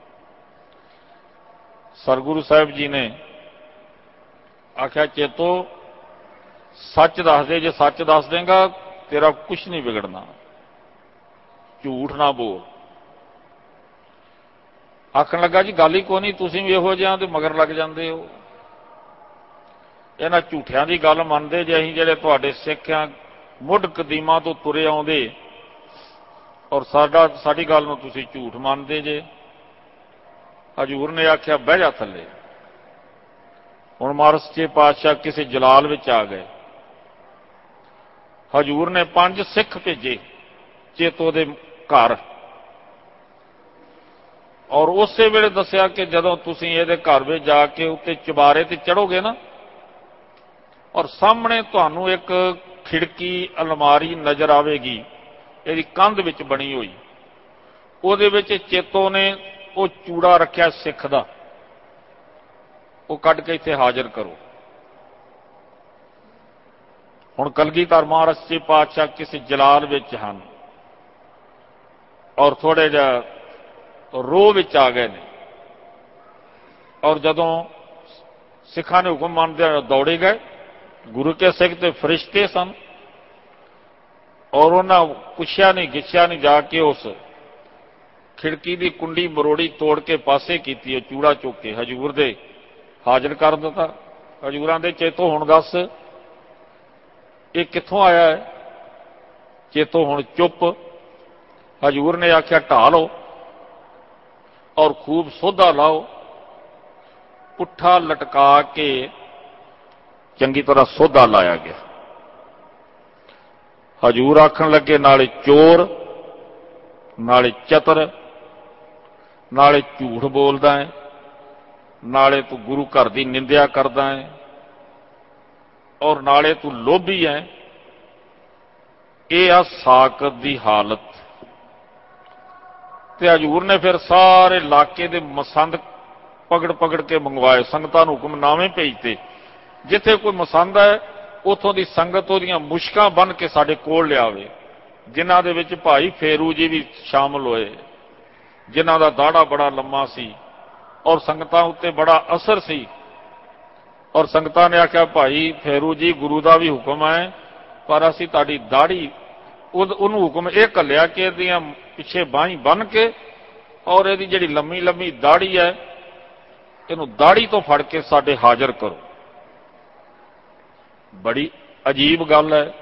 ਸਰਗੁਰੂ ਸਾਹਿਬ ਜੀ ਨੇ ਆਖਿਆ, ਚੇਤੋ ਸੱਚ ਦੱਸ ਦੇ, ਜੇ ਸੱਚ ਦੱਸ ਦੇਂਗਾ ਤੇਰਾ ਕੁਛ ਨਹੀਂ ਵਿਗੜਨਾ, ਝੂਠ ਨਾ ਬੋਲ। ਆਖਣ ਲੱਗਾ, ਜੀ ਗੱਲ ਹੀ ਕੋਈ ਨਹੀਂ, ਤੁਸੀਂ ਵੀ ਇਹੋ ਜਿਹਾ ਦੇ ਮਗਰ ਲੱਗ ਜਾਂਦੇ ਹੋ, ਇਹਨਾਂ ਝੂਠਿਆਂ ਦੀ ਗੱਲ ਮੰਨਦੇ ਜੇ ਅਸੀਂ ਜਿਹੜੇ ਤੁਹਾਡੇ ਸਿੱਖ ਆ, ਮੁੱਢ ਕਦੀਮਾਂ ਤੋਂ ਤੁਰੇ ਆਉਂਦੇ, ਔਰ ਸਾਡੀ ਗੱਲ ਨੂੰ ਤੁਸੀਂ ਝੂਠ ਮੰਨਦੇ ਜੇ। ਹਜ਼ੂਰ ਨੇ ਆਖਿਆ, ਬਹਿ ਜਾ ਥੱਲੇ। ਹੁਣ ਮਹਾਰਾਜ ਸੱਚੇ ਪਾਤਸ਼ਾਹ ਕਿਸੇ ਜਲਾਲ ਵਿੱਚ ਆ ਗਏ। ਹਜ਼ੂਰ ਨੇ 5 ਸਿੱਖ ਭੇਜੇ ਚੇਤੋ ਦੇ ਘਰ, ਔਰ ਉਸੇ ਵੇਲੇ ਦੱਸਿਆ ਕਿ ਜਦੋਂ ਤੁਸੀਂ ਇਹਦੇ ਘਰ ਵਿੱਚ ਜਾ ਕੇ ਉੱਤੇ ਚੁਬਾਰੇ ਤੇ ਚੜੋਗੇ ਨਾ, ਔਰ ਸਾਹਮਣੇ ਤੁਹਾਨੂੰ ਇੱਕ ਖਿੜਕੀ ਅਲਮਾਰੀ ਨਜ਼ਰ ਆਵੇਗੀ, ਇਹਦੀ ਕੰਧ ਵਿੱਚ ਬਣੀ ਹੋਈ, ਉਹਦੇ ਵਿੱਚ ਚੇਤੋ ਨੇ ਉਹ ਚੂੜਾ ਰੱਖਿਆ ਸਿੱਖ ਦਾ, ਉਹ ਕੱਢ ਕੇ ਇੱਥੇ ਹਾਜ਼ਰ ਕਰੋ। ਹੁਣ ਕਲਗੀਧਰ ਮਹਾਰਾਜ ਸੱਚੇ ਪਾਤਸ਼ਾਹ ਕਿਸੇ ਜਲਾਲ ਵਿੱਚ ਹਨ, ਔਰ ਥੋੜੇ ਜਿਹਾ ਰੋਹ ਵਿੱਚ ਆ ਗਏ ਨੇ, ਔਰ ਜਦੋਂ ਸਿੱਖਾਂ ਨੇ ਹੁਕਮ ਮੰਨਦੇ ਦੌੜੇ ਗਏ। ਗੁਰੂ ਕੇ ਸਿੱਖ ਤੇ ਫਰਿਸ਼ਤੇ ਸਨ, ਔਰ ਉਹਨਾਂ ਪੁੱਛਿਆ ਨਹੀਂ ਗਿੱਛਿਆ ਨਹੀਂ, ਜਾ ਕੇ ਉਸ ਖਿੜਕੀ ਦੀ ਕੁੰਡੀ ਮਰੋੜੀ ਤੋੜ ਕੇ ਪਾਸੇ ਕੀਤੀ, ਉਹ ਚੂੜਾ ਚੁੱਕ ਕੇ ਹਜ਼ੂਰ ਦੇ ਹਾਜ਼ਰ ਕਰ ਦਿੱਤਾ। ਹਜ਼ੂਰਾਂ ਦੇ, ਚੇਤੋ ਹੁਣ ਦੱਸ ਇਹ ਕਿੱਥੋਂ ਆਇਆ ਹੈ। ਚੇਤੋ ਹੁਣ ਚੁੱਪ। ਹਜ਼ੂਰ ਨੇ ਆਖਿਆ, ਢਾਹ ਲਓ ਔਰ ਖੂਬ ਸੋਧਾ ਲਾਓ। ਪੁੱਠਾ ਲਟਕਾ ਕੇ ਚੰਗੀ ਤਰ੍ਹਾਂ ਸੋਧਾ ਲਾਇਆ ਗਿਆ। ਹਜ਼ੂਰ ਆਖਣ ਲੱਗੇ, ਨਾਲੇ ਚੋਰ, ਨਾਲੇ ਚਤਰ, ਨਾਲੇ ਝੂਠ ਬੋਲਦਾ ਹੈ, ਨਾਲੇ ਤੂੰ ਗੁਰੂ ਘਰ ਦੀ ਨਿੰਦਿਆ ਕਰਦਾ ਹੈ, ਔਰ ਨਾਲੇ ਤੂੰ ਲੋਭੀ ਹੈ। ਇਹ ਆ ਸਾਕਤ ਦੀ ਹਾਲਤ। ਤੇ ਹਜ਼ੂਰ ਨੇ ਫਿਰ ਸਾਰੇ ਇਲਾਕੇ ਦੇ ਮਸੰਦ ਪਕੜ ਕੇ ਮੰਗਵਾਏ, ਸੰਗਤਾਂ ਨੂੰ ਹੁਕਮਨਾਮੇ ਭੇਜਤੇ, ਜਿੱਥੇ ਕੋਈ ਮਸੰਦ ਹੈ ਉਥੋਂ ਦੀ ਸੰਗਤ ਉਹਦੀਆਂ ਮੁਸ਼ਕਾਂ ਬੰਨ੍ਹ ਕੇ ਸਾਡੇ ਕੋਲ ਲਿਆਵੇ। ਜਿਨ੍ਹਾਂ ਦੇ ਵਿੱਚ ਭਾਈ ਫੇਰੂ ਜੀ ਵੀ ਸ਼ਾਮਲ ਹੋਏ, ਜਿਨ੍ਹਾਂ ਦਾ ਦਾੜਾ ਬੜਾ ਲੰਮਾ ਸੀ ਔਰ ਸੰਗਤਾਂ ਉੱਤੇ ਬੜਾ ਅਸਰ ਸੀ। ਔਰ ਸੰਗਤਾਂ ਨੇ ਆਖਿਆ, ਭਾਈ ਫੇਰੂ ਜੀ, ਗੁਰੂ ਦਾ ਵੀ ਹੁਕਮ ਹੈ, ਪਰ ਅਸੀਂ ਤੁਹਾਡੀ ਦਾੜੀ, ਉਹਨੂੰ ਹੁਕਮ ਇਹ ਘੱਲਿਆ ਕਿ ਇਹਦੀਆਂ ਪਿੱਛੇ ਬਾਹੀਂ ਬੰਨ੍ਹ ਕੇ ਔਰ ਇਹਦੀ ਜਿਹੜੀ ਲੰਮੀ ਲੰਮੀ ਦਾੜੀ ਹੈ, ਇਹਨੂੰ ਦਾੜੀ ਤੋਂ ਫੜ ਕੇ ਸਾਡੇ ਹਾਜ਼ਰ ਕਰੋ। ਬੜੀ ਅਜੀਬ ਗੱਲ ਹੈ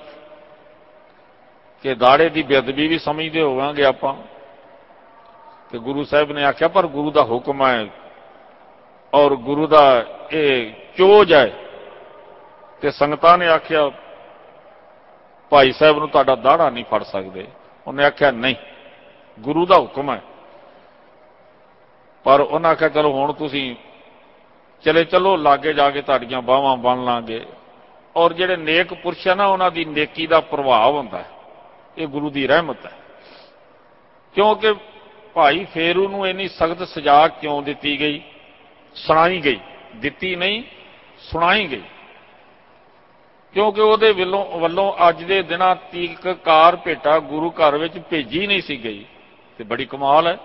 ਕਿ ਦਾੜੇ ਦੀ ਬੇਅਦਬੀ ਵੀ ਸਮਝਦੇ ਹੋਵਾਂਗੇ ਆਪਾਂ। ਤੇ ਗੁਰੂ ਸਾਹਿਬ ਨੇ ਆਖਿਆ, ਪਰ ਗੁਰੂ ਦਾ ਹੁਕਮ ਹੈ ਔਰ ਗੁਰੂ ਦਾ ਇਹ ਚੋਜ ਹੈ। ਤੇ ਸੰਗਤਾਂ ਨੇ ਆਖਿਆ, ਭਾਈ ਸਾਹਿਬ ਨੂੰ ਤੁਹਾਡਾ ਦਾੜਾ ਨਹੀਂ ਫੜ ਸਕਦੇ। ਉਹਨੇ ਆਖਿਆ, ਨਹੀਂ, ਗੁਰੂ ਦਾ ਹੁਕਮ ਹੈ। ਪਰ ਉਹਨਾਂ ਆਖਿਆ, ਚਲੋ ਹੁਣ ਤੁਸੀਂ ਚਲੇ ਚਲੋ, ਲਾਗੇ ਜਾ ਕੇ ਤੁਹਾਡੀਆਂ ਬਾਹਾਂ ਬੰਨ ਲਾਂਗੇ। ਔਰ ਜਿਹੜੇ ਨੇਕ ਪੁਰਸ਼ ਹੈ ਨਾ, ਉਹਨਾਂ ਦੀ ਨੇਕੀ ਦਾ ਪ੍ਰਭਾਵ ਹੁੰਦਾ ਹੈ, ਇਹ ਗੁਰੂ ਦੀ ਰਹਿਮਤ ਹੈ। ਕਿਉਂਕਿ ਭਾਈ ਫੇਰੂ ਨੂੰ ਇੰਨੀ ਸਖਤ ਸਜ਼ਾ ਕਿਉਂ ਦਿੱਤੀ ਗਈ? ਸੁਣਾਈ ਗਈ, ਦਿੱਤੀ ਨਹੀਂ, ਸੁਣਾਈ ਗਈ। ਕਿਉਂਕਿ ਉਹਦੇ ਵੱਲੋਂ ਅੱਜ ਦੇ ਦਿਨਾਂ ਤੀਕ ਕਾਰ ਭੇਟਾ ਗੁਰੂ ਘਰ ਵਿੱਚ ਭੇਜੀ ਨਹੀਂ ਸੀ ਗਈ। ਤੇ ਬੜੀ ਕਮਾਲ ਹੈ।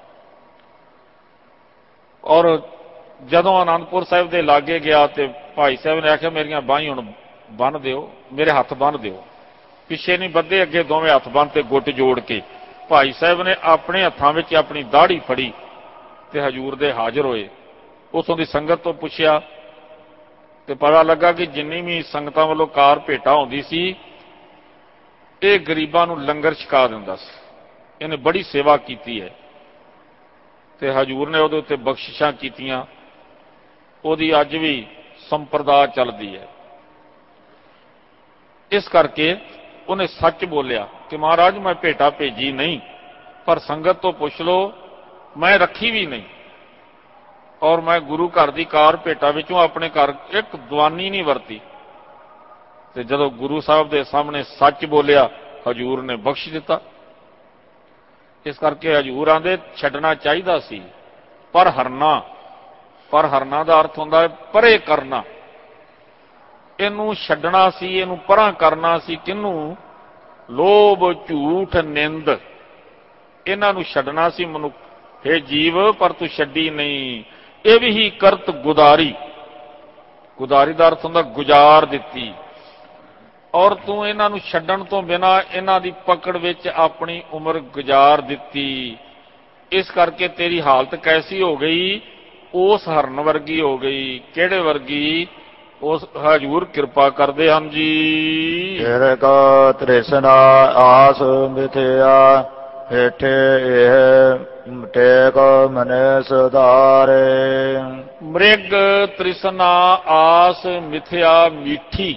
ਔਰ ਜਦੋਂ ਆਨੰਦਪੁਰ ਸਾਹਿਬ ਦੇ ਲਾਗੇ ਗਿਆ ਤੇ ਭਾਈ ਸਾਹਿਬ ਨੇ ਆਖਿਆ, ਮੇਰੀਆਂ ਬਾਹੀਂ ਹੁਣ ਬੰਨ੍ਹ ਦਿਓ, ਮੇਰੇ ਹੱਥ ਬੰਨ੍ਹ ਦਿਓ। ਪਿੱਛੇ ਨਹੀਂ ਬੱਧੇ, ਅੱਗੇ ਦੋਵੇਂ ਹੱਥ ਬੰਨ੍ਹ ਤੇ ਗੁੱਟ ਜੋੜ ਕੇ ਭਾਈ ਸਾਹਿਬ ਨੇ ਆਪਣੇ ਹੱਥਾਂ ਵਿੱਚ ਆਪਣੀ ਦਾੜੀ ਫੜੀ ਤੇ ਹਜ਼ੂਰ ਦੇ ਹਾਜ਼ਰ ਹੋਏ। ਉਥੋਂ ਦੀ ਸੰਗਤ ਤੋਂ ਪੁੱਛਿਆ ਤੇ ਪਤਾ ਲੱਗਾ ਕਿ ਜਿੰਨੀ ਵੀ ਸੰਗਤਾਂ ਵੱਲੋਂ ਕਾਰ ਭੇਟਾ ਹੁੰਦੀ ਸੀ, ਇਹ ਗਰੀਬਾਂ ਨੂੰ ਲੰਗਰ ਛਕਾ ਦਿੰਦਾ ਸੀ। ਇਹਨੇ ਬੜੀ ਸੇਵਾ ਕੀਤੀ ਹੈ। ਤੇ ਹਜ਼ੂਰ ਨੇ ਉਹਦੇ ਉੱਤੇ ਬਖਸ਼ਿਸ਼ਾਂ ਕੀਤੀਆਂ। ਉਹਦੀ ਅੱਜ ਵੀ ਸੰਪਰਦਾ ਚੱਲਦੀ ਹੈ। ਇਸ ਕਰਕੇ ਉਹਨੇ ਸੱਚ ਬੋਲਿਆ ਕਿ ਮਹਾਰਾਜ ਮੈਂ ਭੇਟਾ ਭੇਜੀ ਨਹੀਂ, ਪਰ ਸੰਗਤ ਤੋਂ ਪੁੱਛ ਲਓ ਮੈਂ ਰੱਖੀ ਵੀ ਨਹੀਂ, ਔਰ ਮੈਂ ਗੁਰੂ ਘਰ ਦੀ ਕਾਰ ਭੇਟਾ ਵਿੱਚੋਂ ਆਪਣੇ ਘਰ ਇੱਕ ਦਵਾਨੀ ਨਹੀਂ ਵਰਤੀ। ਤੇ ਜਦੋਂ ਗੁਰੂ ਸਾਹਿਬ ਦੇ ਸਾਹਮਣੇ ਸੱਚ ਬੋਲਿਆ, ਹਜ਼ੂਰ ਨੇ ਬਖਸ਼ ਦਿੱਤਾ। ਇਸ ਕਰਕੇ ਹਜ਼ੂਰ ਆਂਦੇ ਛੱਡਣਾ ਚਾਹੀਦਾ ਸੀ, ਪਰ ਹਰਨਾ ਦਾ ਅਰਥ ਹੁੰਦਾ ਹੈ ਪਰੇ ਕਰਨਾ। ਇਹਨੂੰ ਛੱਡਣਾ ਸੀ, ਇਹਨੂੰ ਪਰਾਂ ਕਰਨਾ ਸੀ। ਕਿਹਨੂੰ? ਲੋਭ, ਝੂਠ, ਨਿੰਦ, ਇਹਨਾਂ ਨੂੰ ਛੱਡਣਾ ਸੀ ਮਨੁੱਖ। ਹੇ ਜੀਵ, ਪਰ ਤੂੰ ਛੱਡੀ ਨਹੀਂ। ਇਹ ਵੀ ਹੀ ਕਰਤ ਗੁਦਾਰੀ। ਗੁਦਾਰੀ ਦਾ ਅਰਥ ਹੁੰਦਾ ਗੁਜ਼ਾਰ ਦਿੱਤੀ। ਔਰ ਤੂੰ ਇਹਨਾਂ ਨੂੰ ਛੱਡਣ ਤੋਂ ਬਿਨਾਂ ਇਹਨਾਂ ਦੀ ਪਕੜ ਵਿੱਚ ਆਪਣੀ ਉਮਰ ਗੁਜ਼ਾਰ ਦਿੱਤੀ। ਇਸ ਕਰਕੇ ਤੇਰੀ ਹਾਲਤ ਕੈਸੀ ਹੋ ਗਈ? ਉਸ ਹਰਨ ਵਰਗੀ ਹੋ ਗਈ। ਕਿਹੜੇ ਵਰਗੀ? ਉਸ ਹਜ਼ੂਰ ਕਿਰਪਾ ਕਰਦੇ ਹਨ ਜੀ। ਤੇਰੇ ਕਾ ਤ੍ਰਿਸ਼ਨਾ ਆਸ ਮਿਥਿਆ, ਹੇਠੇ ਇਹ ਟੇਕ ਮਨੇ ਸੁਧਾਰੇ। ਮ੍ਰਿਗ ਤ੍ਰਿਸ਼ਨਾ ਆਸ ਮਿਥਿਆ ਮੀਠੀ,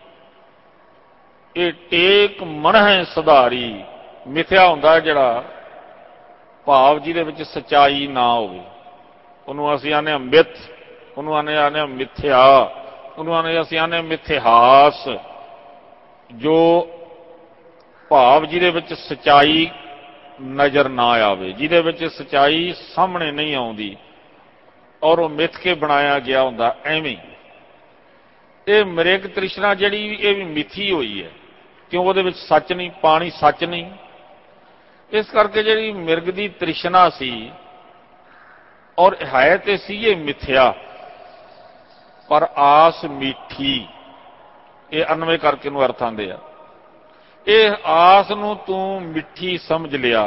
ਇਹ ਟੇਕ ਮਨ ਹੈ ਸੁਧਾਰੀ। ਮਿਥਿਆ ਹੁੰਦਾ ਜਿਹੜਾ ਭਾਵ ਜਿਹਦੇ ਵਿੱਚ ਸਚਾਈ ਨਾ ਹੋਵੇ, ਉਹਨੂੰ ਅਸੀਂ ਆਨੇ ਮਿੱਥ, ਉਹਨੂੰ ਆਨੇ ਮਿਥਿਆ, ਉਹਨੂੰ ਅਸੀਂ ਆਨੇ ਮਿਥਿਹਾਸ। ਜੋ ਭਾਵ ਜਿਹਦੇ ਵਿੱਚ ਸਚਾਈ ਨਜ਼ਰ ਨਾ ਆਵੇ, ਜਿਹਦੇ ਵਿੱਚ ਸਚਾਈ ਸਾਹਮਣੇ ਨਹੀਂ ਆਉਂਦੀ, ਔਰ ਉਹ ਮਿੱਥ ਕੇ ਬਣਾਇਆ ਗਿਆ ਹੁੰਦਾ। ਐਵੇਂ ਇਹ ਮ੍ਰਿਗ ਤ੍ਰਿਸ਼ਨਾ ਜਿਹੜੀ, ਇਹ ਵੀ ਮਿੱਥੀ ਹੋਈ ਹੈ, ਕਿਉਂ? ਉਹਦੇ ਵਿੱਚ ਸੱਚ ਨਹੀਂ, ਪਾਣੀ ਸੱਚ ਨਹੀਂ। ਇਸ ਕਰਕੇ ਜਿਹੜੀ ਮਿਰਗ ਦੀ ਤ੍ਰਿਸ਼ਨਾ ਸੀ, ਔਰ ਹੈ ਤੇ ਸੀ ਇਹ ਮਿਥਿਆ, ਪਰ ਆਸ ਮਿੱਠੀ। ਇਹ ਅਨਵੇਂ ਕਰਕੇ ਨੂੰ ਅਰਥ ਆਉਂਦੇ ਆ। ਇਹ ਆਸ ਨੂੰ ਤੂੰ ਮਿੱਠੀ ਸਮਝ ਲਿਆ,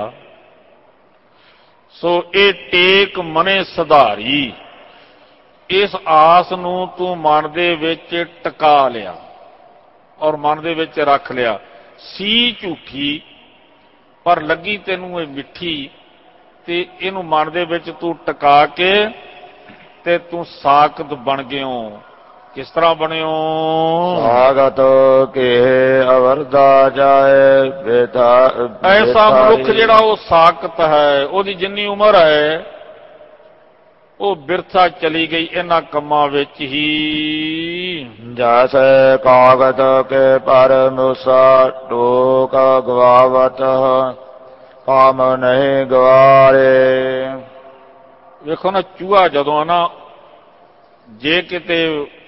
ਸੋ ਇਹ ਟੇਕ ਮਨੇ ਸੁਧਾਰੀ। ਇਸ ਆਸ ਨੂੰ ਤੂੰ ਮਨ ਦੇ ਵਿੱਚ ਟਿਕਾ ਲਿਆ, ਔਰ ਮਨ ਦੇ ਵਿੱਚ ਰੱਖ ਲਿਆ। ਸੀ ਝੂਠੀ, ਪਰ ਲੱਗੀ ਤੈਨੂੰ ਇਹ ਮਿੱਠੀ, ਤੇ ਇਹਨੂੰ ਮਨ ਦੇ ਵਿੱਚ ਤੂੰ ਟਿਕਾ ਕੇ ਤੇ ਤੂੰ ਸਾਖਤ ਬਣ ਗਿਓ। ਕਿਸ ਤਰ੍ਹਾਂ ਬਣਿਓ? ਸਾਗਤ ਕੇ ਅਵਰਦਾ ਜਾਏ ਬੇਤਾ। ਐਸਾ ਮਨੁੱਖ ਜਿਹੜਾ ਉਹ ਸਾਖਤ ਹੈ, ਉਹਦੀ ਜਿੰਨੀ ਉਮਰ ਹੈ ਉਹ ਬਿਰਥਾ ਚਲੀ ਗਈ ਇਹਨਾਂ ਕੰਮਾਂ ਵਿੱਚ ਹੀ। ਜੈਸੇ ਕਾਗਤ ਕੇ ਪਰ ਮੂਸਾ ਟੋਕ ਗਵਾਵਤ, ਕਾਮ ਨਹੀਂ ਗਵਾਰੇ। ਵੇਖੋ ਨਾ, ਚੂਹਾ ਜਦੋਂ ਨਾ ਜੇ ਕਿਤੇ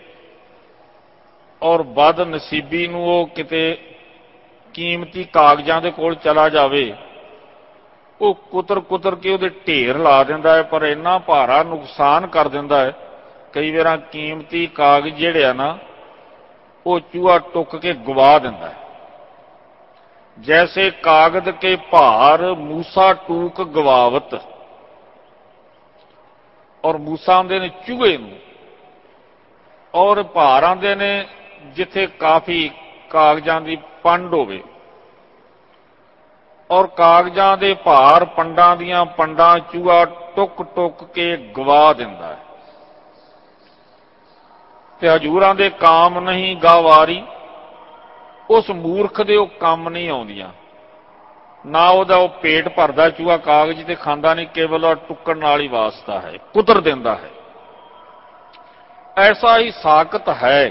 ਔਰ ਬਦ ਨਸੀਬੀ ਨੂੰ ਉਹ ਕਿਤੇ ਕੀਮਤੀ ਕਾਗਜ਼ਾਂ ਦੇ ਕੋਲ ਚਲਾ ਜਾਵੇ, ਉਹ ਕੁਤਰ ਕੇ ਉਹਦੇ ਢੇਰ ਲਾ ਦਿੰਦਾ ਹੈ, ਪਰ ਇੰਨਾ ਭਾਰਾ ਨੁਕਸਾਨ ਕਰ ਦਿੰਦਾ ਹੈ। ਕਈ ਵਾਰਾਂ ਕੀਮਤੀ ਕਾਗਜ਼ ਜਿਹੜੇ ਆ ਨਾ, ਉਹ ਚੂਹਾ ਟੁੱਕ ਕੇ ਗਵਾ ਦਿੰਦਾ ਹੈ। ਜੈਸੇ ਕਾਗਜ਼ ਕੇ ਭਾਰ ਮੂਸਾ ਟੂਕ ਗਵਾਵਤ। ਔਰ ਮੂਸਾ ਆਉਂਦੇ ਨੇ ਚੂਹੇ ਨੂੰ, ਔਰ ਭਾਰ ਆਉਂਦੇ ਨੇ ਜਿੱਥੇ ਕਾਫੀ ਕਾਗਜ਼ਾਂ ਦੀ ਪੰਡ ਹੋਵੇ, ਔਰ ਕਾਗਜ਼ਾਂ ਦੇ ਭਾਰ ਪੰਡਾਂ ਦੀਆਂ ਪੰਡਾਂ ਚੂਹਾ ਟੁੱਕ ਕੇ ਗਵਾ ਦਿੰਦਾ ਹੈ। ਤੇ ਹਜ਼ੂਰਾਂ ਦੇ ਕਾਮ ਨਹੀਂ ਗਾਵਾਰੀ। ਉਸ ਮੂਰਖ ਦੇ ਉਹ ਕੰਮ ਨਹੀਂ ਆਉਂਦੀਆਂ, ਨਾ ਉਹਦਾ ਉਹ ਪੇਟ ਭਰਦਾ ਚੂਹਾ ਕਾਗਜ਼ ਤੇ ਖਾਂਦਾ ਨਹੀਂ, ਕੇਵਲ ਉਹ ਟੁੱਕਣ ਨਾਲ ਹੀ ਵਾਸਤਾ ਹੈ, ਕੁਤਰ ਦਿੰਦਾ ਹੈ। ਐਸਾ ਹੀ ਸਾਖਤ ਹੈ,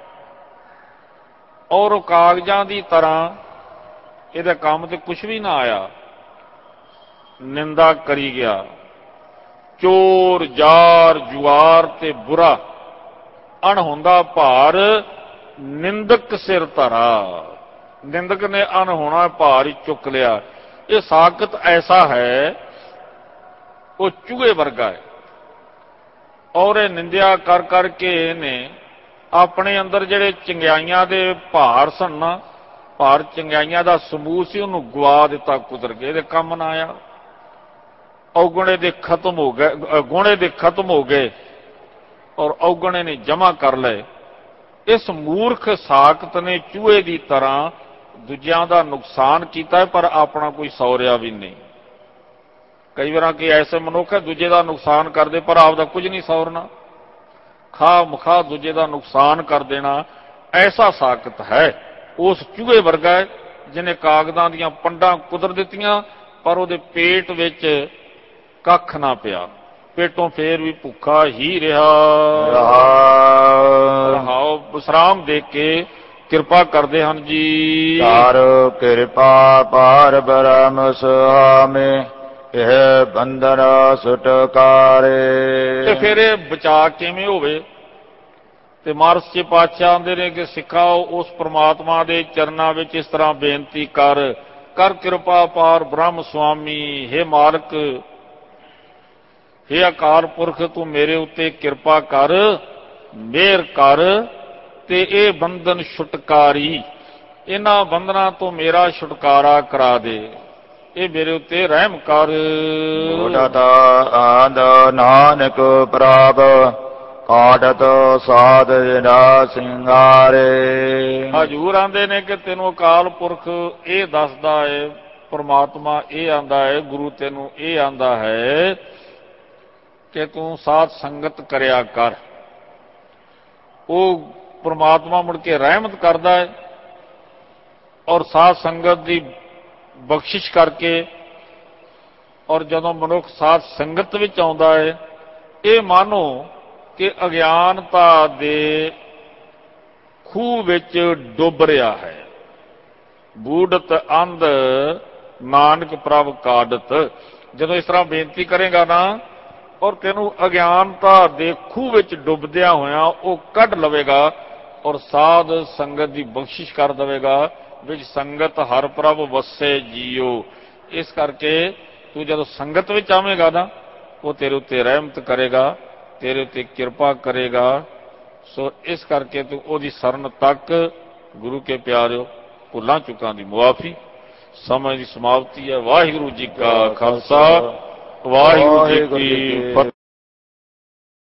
ਔਰ ਉਹ ਕਾਗਜ਼ਾਂ ਦੀ ਤਰ੍ਹਾਂ ਇਹਦਾ ਕੰਮ ਤੇ ਕੁਝ ਵੀ ਨਾ ਆਇਆ, ਨਿੰਦਾ ਕਰੀ ਗਿਆ। ਚੋਰ ਜਾਰ ਜੁਆਰ ਤੇ ਬੁਰਾ, ਅਣਹੁੰਦਾ ਭਾਰ ਨਿੰਦਕ ਸਿਰ ਧਰਾ। ਨਿੰਦਕ ਨੇ ਅਣਹੋਣਾ ਭਾਰ ਹੀ ਚੁੱਕ ਲਿਆ। ਇਹ ਸਾਖਤ ਐਸਾ ਹੈ, ਉਹ ਚੂਹੇ ਵਰਗਾ ਹੈ, ਔਰ ਇਹ ਨਿੰਦਿਆ ਕਰ ਕਰਕੇ ਇਹਨੇ ਆਪਣੇ ਅੰਦਰ ਜਿਹੜੇ ਚੰਗਿਆਈਆਂ ਦੇ ਭਾਰ ਸਨ ਨਾ, ਭਾਰ ਚੰਗਿਆਈਆਂ ਦਾ ਸਮੂਹ ਸੀ, ਉਹਨੂੰ ਗਵਾ ਦਿੱਤਾ ਕੁਦਰ ਕੇ। ਇਹਦੇ ਕੰਮ ਨਾ ਆਇਆ। ਔਗੁਣੇ ਦੇ ਖਤਮ ਹੋ ਗਏ, ਗੁਣੇ ਦੇ ਖਤਮ ਹੋ ਗਏ, ਔਰ ਔਗੁਣੇ ਨੇ ਜਮ੍ਹਾਂ ਕਰ ਲਏ। ਇਸ ਮੂਰਖ ਸਾਖਤ ਨੇ ਚੂਹੇ ਦੀ ਤਰ੍ਹਾਂ ਦੂਜਿਆਂ ਦਾ ਨੁਕਸਾਨ ਕੀਤਾ, ਪਰ ਆਪਣਾ ਕੋਈ ਸੌਰਿਆ ਵੀ ਨਹੀਂ। ਕਈ ਵਾਰਾਂ ਕਿ ਐਸੇ ਮਨੁੱਖ ਹੈ ਦੂਜੇ ਦਾ ਨੁਕਸਾਨ ਕਰਦੇ, ਪਰ ਆਪਦਾ ਕੁਝ ਨਹੀਂ ਸੌਰਨਾ, ਖਾ ਮੁਖਾ ਦੂਜੇ ਦਾ ਨੁਕਸਾਨ ਕਰ ਦੇਣਾ। ਐਸਾ ਸਾਖਤ ਹੈ, ਉਸ ਚੂਹੇ ਵਰਗਾ ਹੈ ਜਿਹਨੇ ਕਾਗਜ਼ਾਂ ਦੀਆਂ ਪੰਡਾਂ ਕੁਦਰ ਦਿੱਤੀਆਂ ਪਰ ਉਹਦੇ ਪੇਟ ਵਿੱਚ ਕੱਖ ਨਾ ਪਿਆ, ਪੇਟੋਂ ਫੇਰ ਵੀ ਭੁੱਖਾ ਹੀ ਰਿਹਾ। ਰਹਾਉ ਵਿਸਰਾਮ ਦੇ ਕੇ ਕਿਰਪਾ ਕਰਦੇ ਹਨ ਜੀ। ਕਰ ਕਿਰਪਾ ਪਾਰ ਬ੍ਰਹਮ ਸੁਆਮੀ ਇਹ ਬੰਧਨ ਛੁਟਕਾਰੇ। ਤੇ ਫਿਰ ਇਹ ਬਚਾ ਕਿਵੇਂ ਹੋਵੇ? ਤੇ ਮਹਾਰਾਜ ਸੱਚੇ ਪਾਤਸ਼ਾਹ ਆਂਦੇ ਨੇ ਕਿ ਸਿੱਖਾ ਉਸ ਪ੍ਰਮਾਤਮਾ ਦੇ ਚਰਨਾਂ ਵਿੱਚ ਇਸ ਤਰ੍ਹਾਂ ਬੇਨਤੀ ਕਰ, ਕਰ ਕਿਰਪਾ ਪਾਰ ਬ੍ਰਹਮ ਸੁਆਮੀ, ਹੇ ਮਾਲਕ, ਹੇ ਅਕਾਲ ਪੁਰਖ, ਤੂੰ ਮੇਰੇ ਉੱਤੇ ਕਿਰਪਾ ਕਰ, ਮਿਹਰ ਕਰ ਤੇ ਇਹ ਬੰਧਨ ਛੁਟਕਾਰੀ, ਇਹਨਾਂ ਬੰਧਨਾਂ ਤੋਂ ਮੇਰਾ ਛੁਟਕਾਰਾ ਕਰਾ ਦੇ, ਇਹ ਮੇਰੇ ਉੱਤੇ ਰਹਿਮ ਕਰ। ਮੋਡਤ ਆਦ ਨਾਨਕ ਪ੍ਰਭ ਕਾਟਤ ਸਾਧ ਜਨਾ ਸਿੰਗਾਰੇ। ਹਜੂਰ ਆਂਦੇ ਨੇ ਕਿ ਤੈਨੂੰ ਅਕਾਲ ਪੁਰਖ ਇਹ ਦੱਸਦਾ ਹੈ, ਪਰਮਾਤਮਾ ਇਹ ਆਂਦਾ ਹੈ, ਗੁਰੂ ਤੈਨੂੰ ਇਹ ਆਂਦਾ ਹੈ ਕਿ ਤੂੰ ਸਾਧ ਸੰਗਤ ਕਰਿਆ ਕਰ। ਉਹ ਪਰਮਾਤਮਾ ਮੁੜ ਕੇ ਰਹਿਮਤ ਕਰਦਾ ਹੈ ਔਰ ਸਾਧ ਸੰਗਤ ਦੀ ਬਖਸ਼ਿਸ਼ ਕਰਕੇ, ਔਰ ਜਦੋਂ ਮਨੁੱਖ ਸਾਧ ਸੰਗਤ ਵਿੱਚ ਆਉਂਦਾ ਹੈ, ਇਹ ਮਾਨੋ ਕਿ ਅਗਿਆਨਤਾ ਦੇ ਖੂਹ ਵਿੱਚ ਡੁੱਬ ਰਿਹਾ ਹੈ। ਬੂੜਤ ਅੰਧ ਨਾਨਕ ਪ੍ਰਭ ਕਾਢਤ, ਜਦੋਂ ਇਸ ਤਰ੍ਹਾਂ ਬੇਨਤੀ ਕਰੇਗਾ ਨਾ, ਔਰ ਤੈਨੂੰ ਅਗਿਆਨਤਾ ਦੇ ਖੂਹ ਵਿੱਚ ਡੁੱਬਦਿਆਂ ਹੋਇਆਂ ਉਹ ਕੱਢ ਲਵੇਗਾ ਔਰ ਸਾਧ ਸੰਗਤ ਦੀ ਬਖਸ਼ਿਸ਼ ਕਰ ਦੇਵੇਗਾ, ਵਿੱਚ ਸੰਗਤ ਹਰ ਪ੍ਰਭ ਵਸੇ ਜੀਓ। ਇਸ ਕਰਕੇ ਤੂੰ ਜਦੋਂ ਸੰਗਤ ਵਿੱਚ ਆਵੇਂਗਾ ਨਾ, ਉਹ ਤੇਰੇ ਉੱਤੇ ਰਹਿਮਤ ਕਰੇਗਾ, ਤੇਰੇ ਉੱਤੇ ਕਿਰਪਾ ਕਰੇਗਾ। ਸੋ ਇਸ ਕਰਕੇ ਤੂੰ ਉਹਦੀ ਸ਼ਰਨ ਤੱਕ। ਗੁਰੂ ਕੇ ਪਿਆਰਿਓ, ਭੁੱਲਾਂ ਚੁੱਕਾਂ ਦੀ ਮੁਆਫੀ। ਸਮੇਂ ਦੀ ਸਮਾਪਤੀ ਹੈ। ਵਾਹਿਗੁਰੂ ਜੀ ਕਾ ਖਾਲਸਾ, ਵਾਹਿਗੁਰੂ ਜੀ ਕੀ ਫਤਿਹ।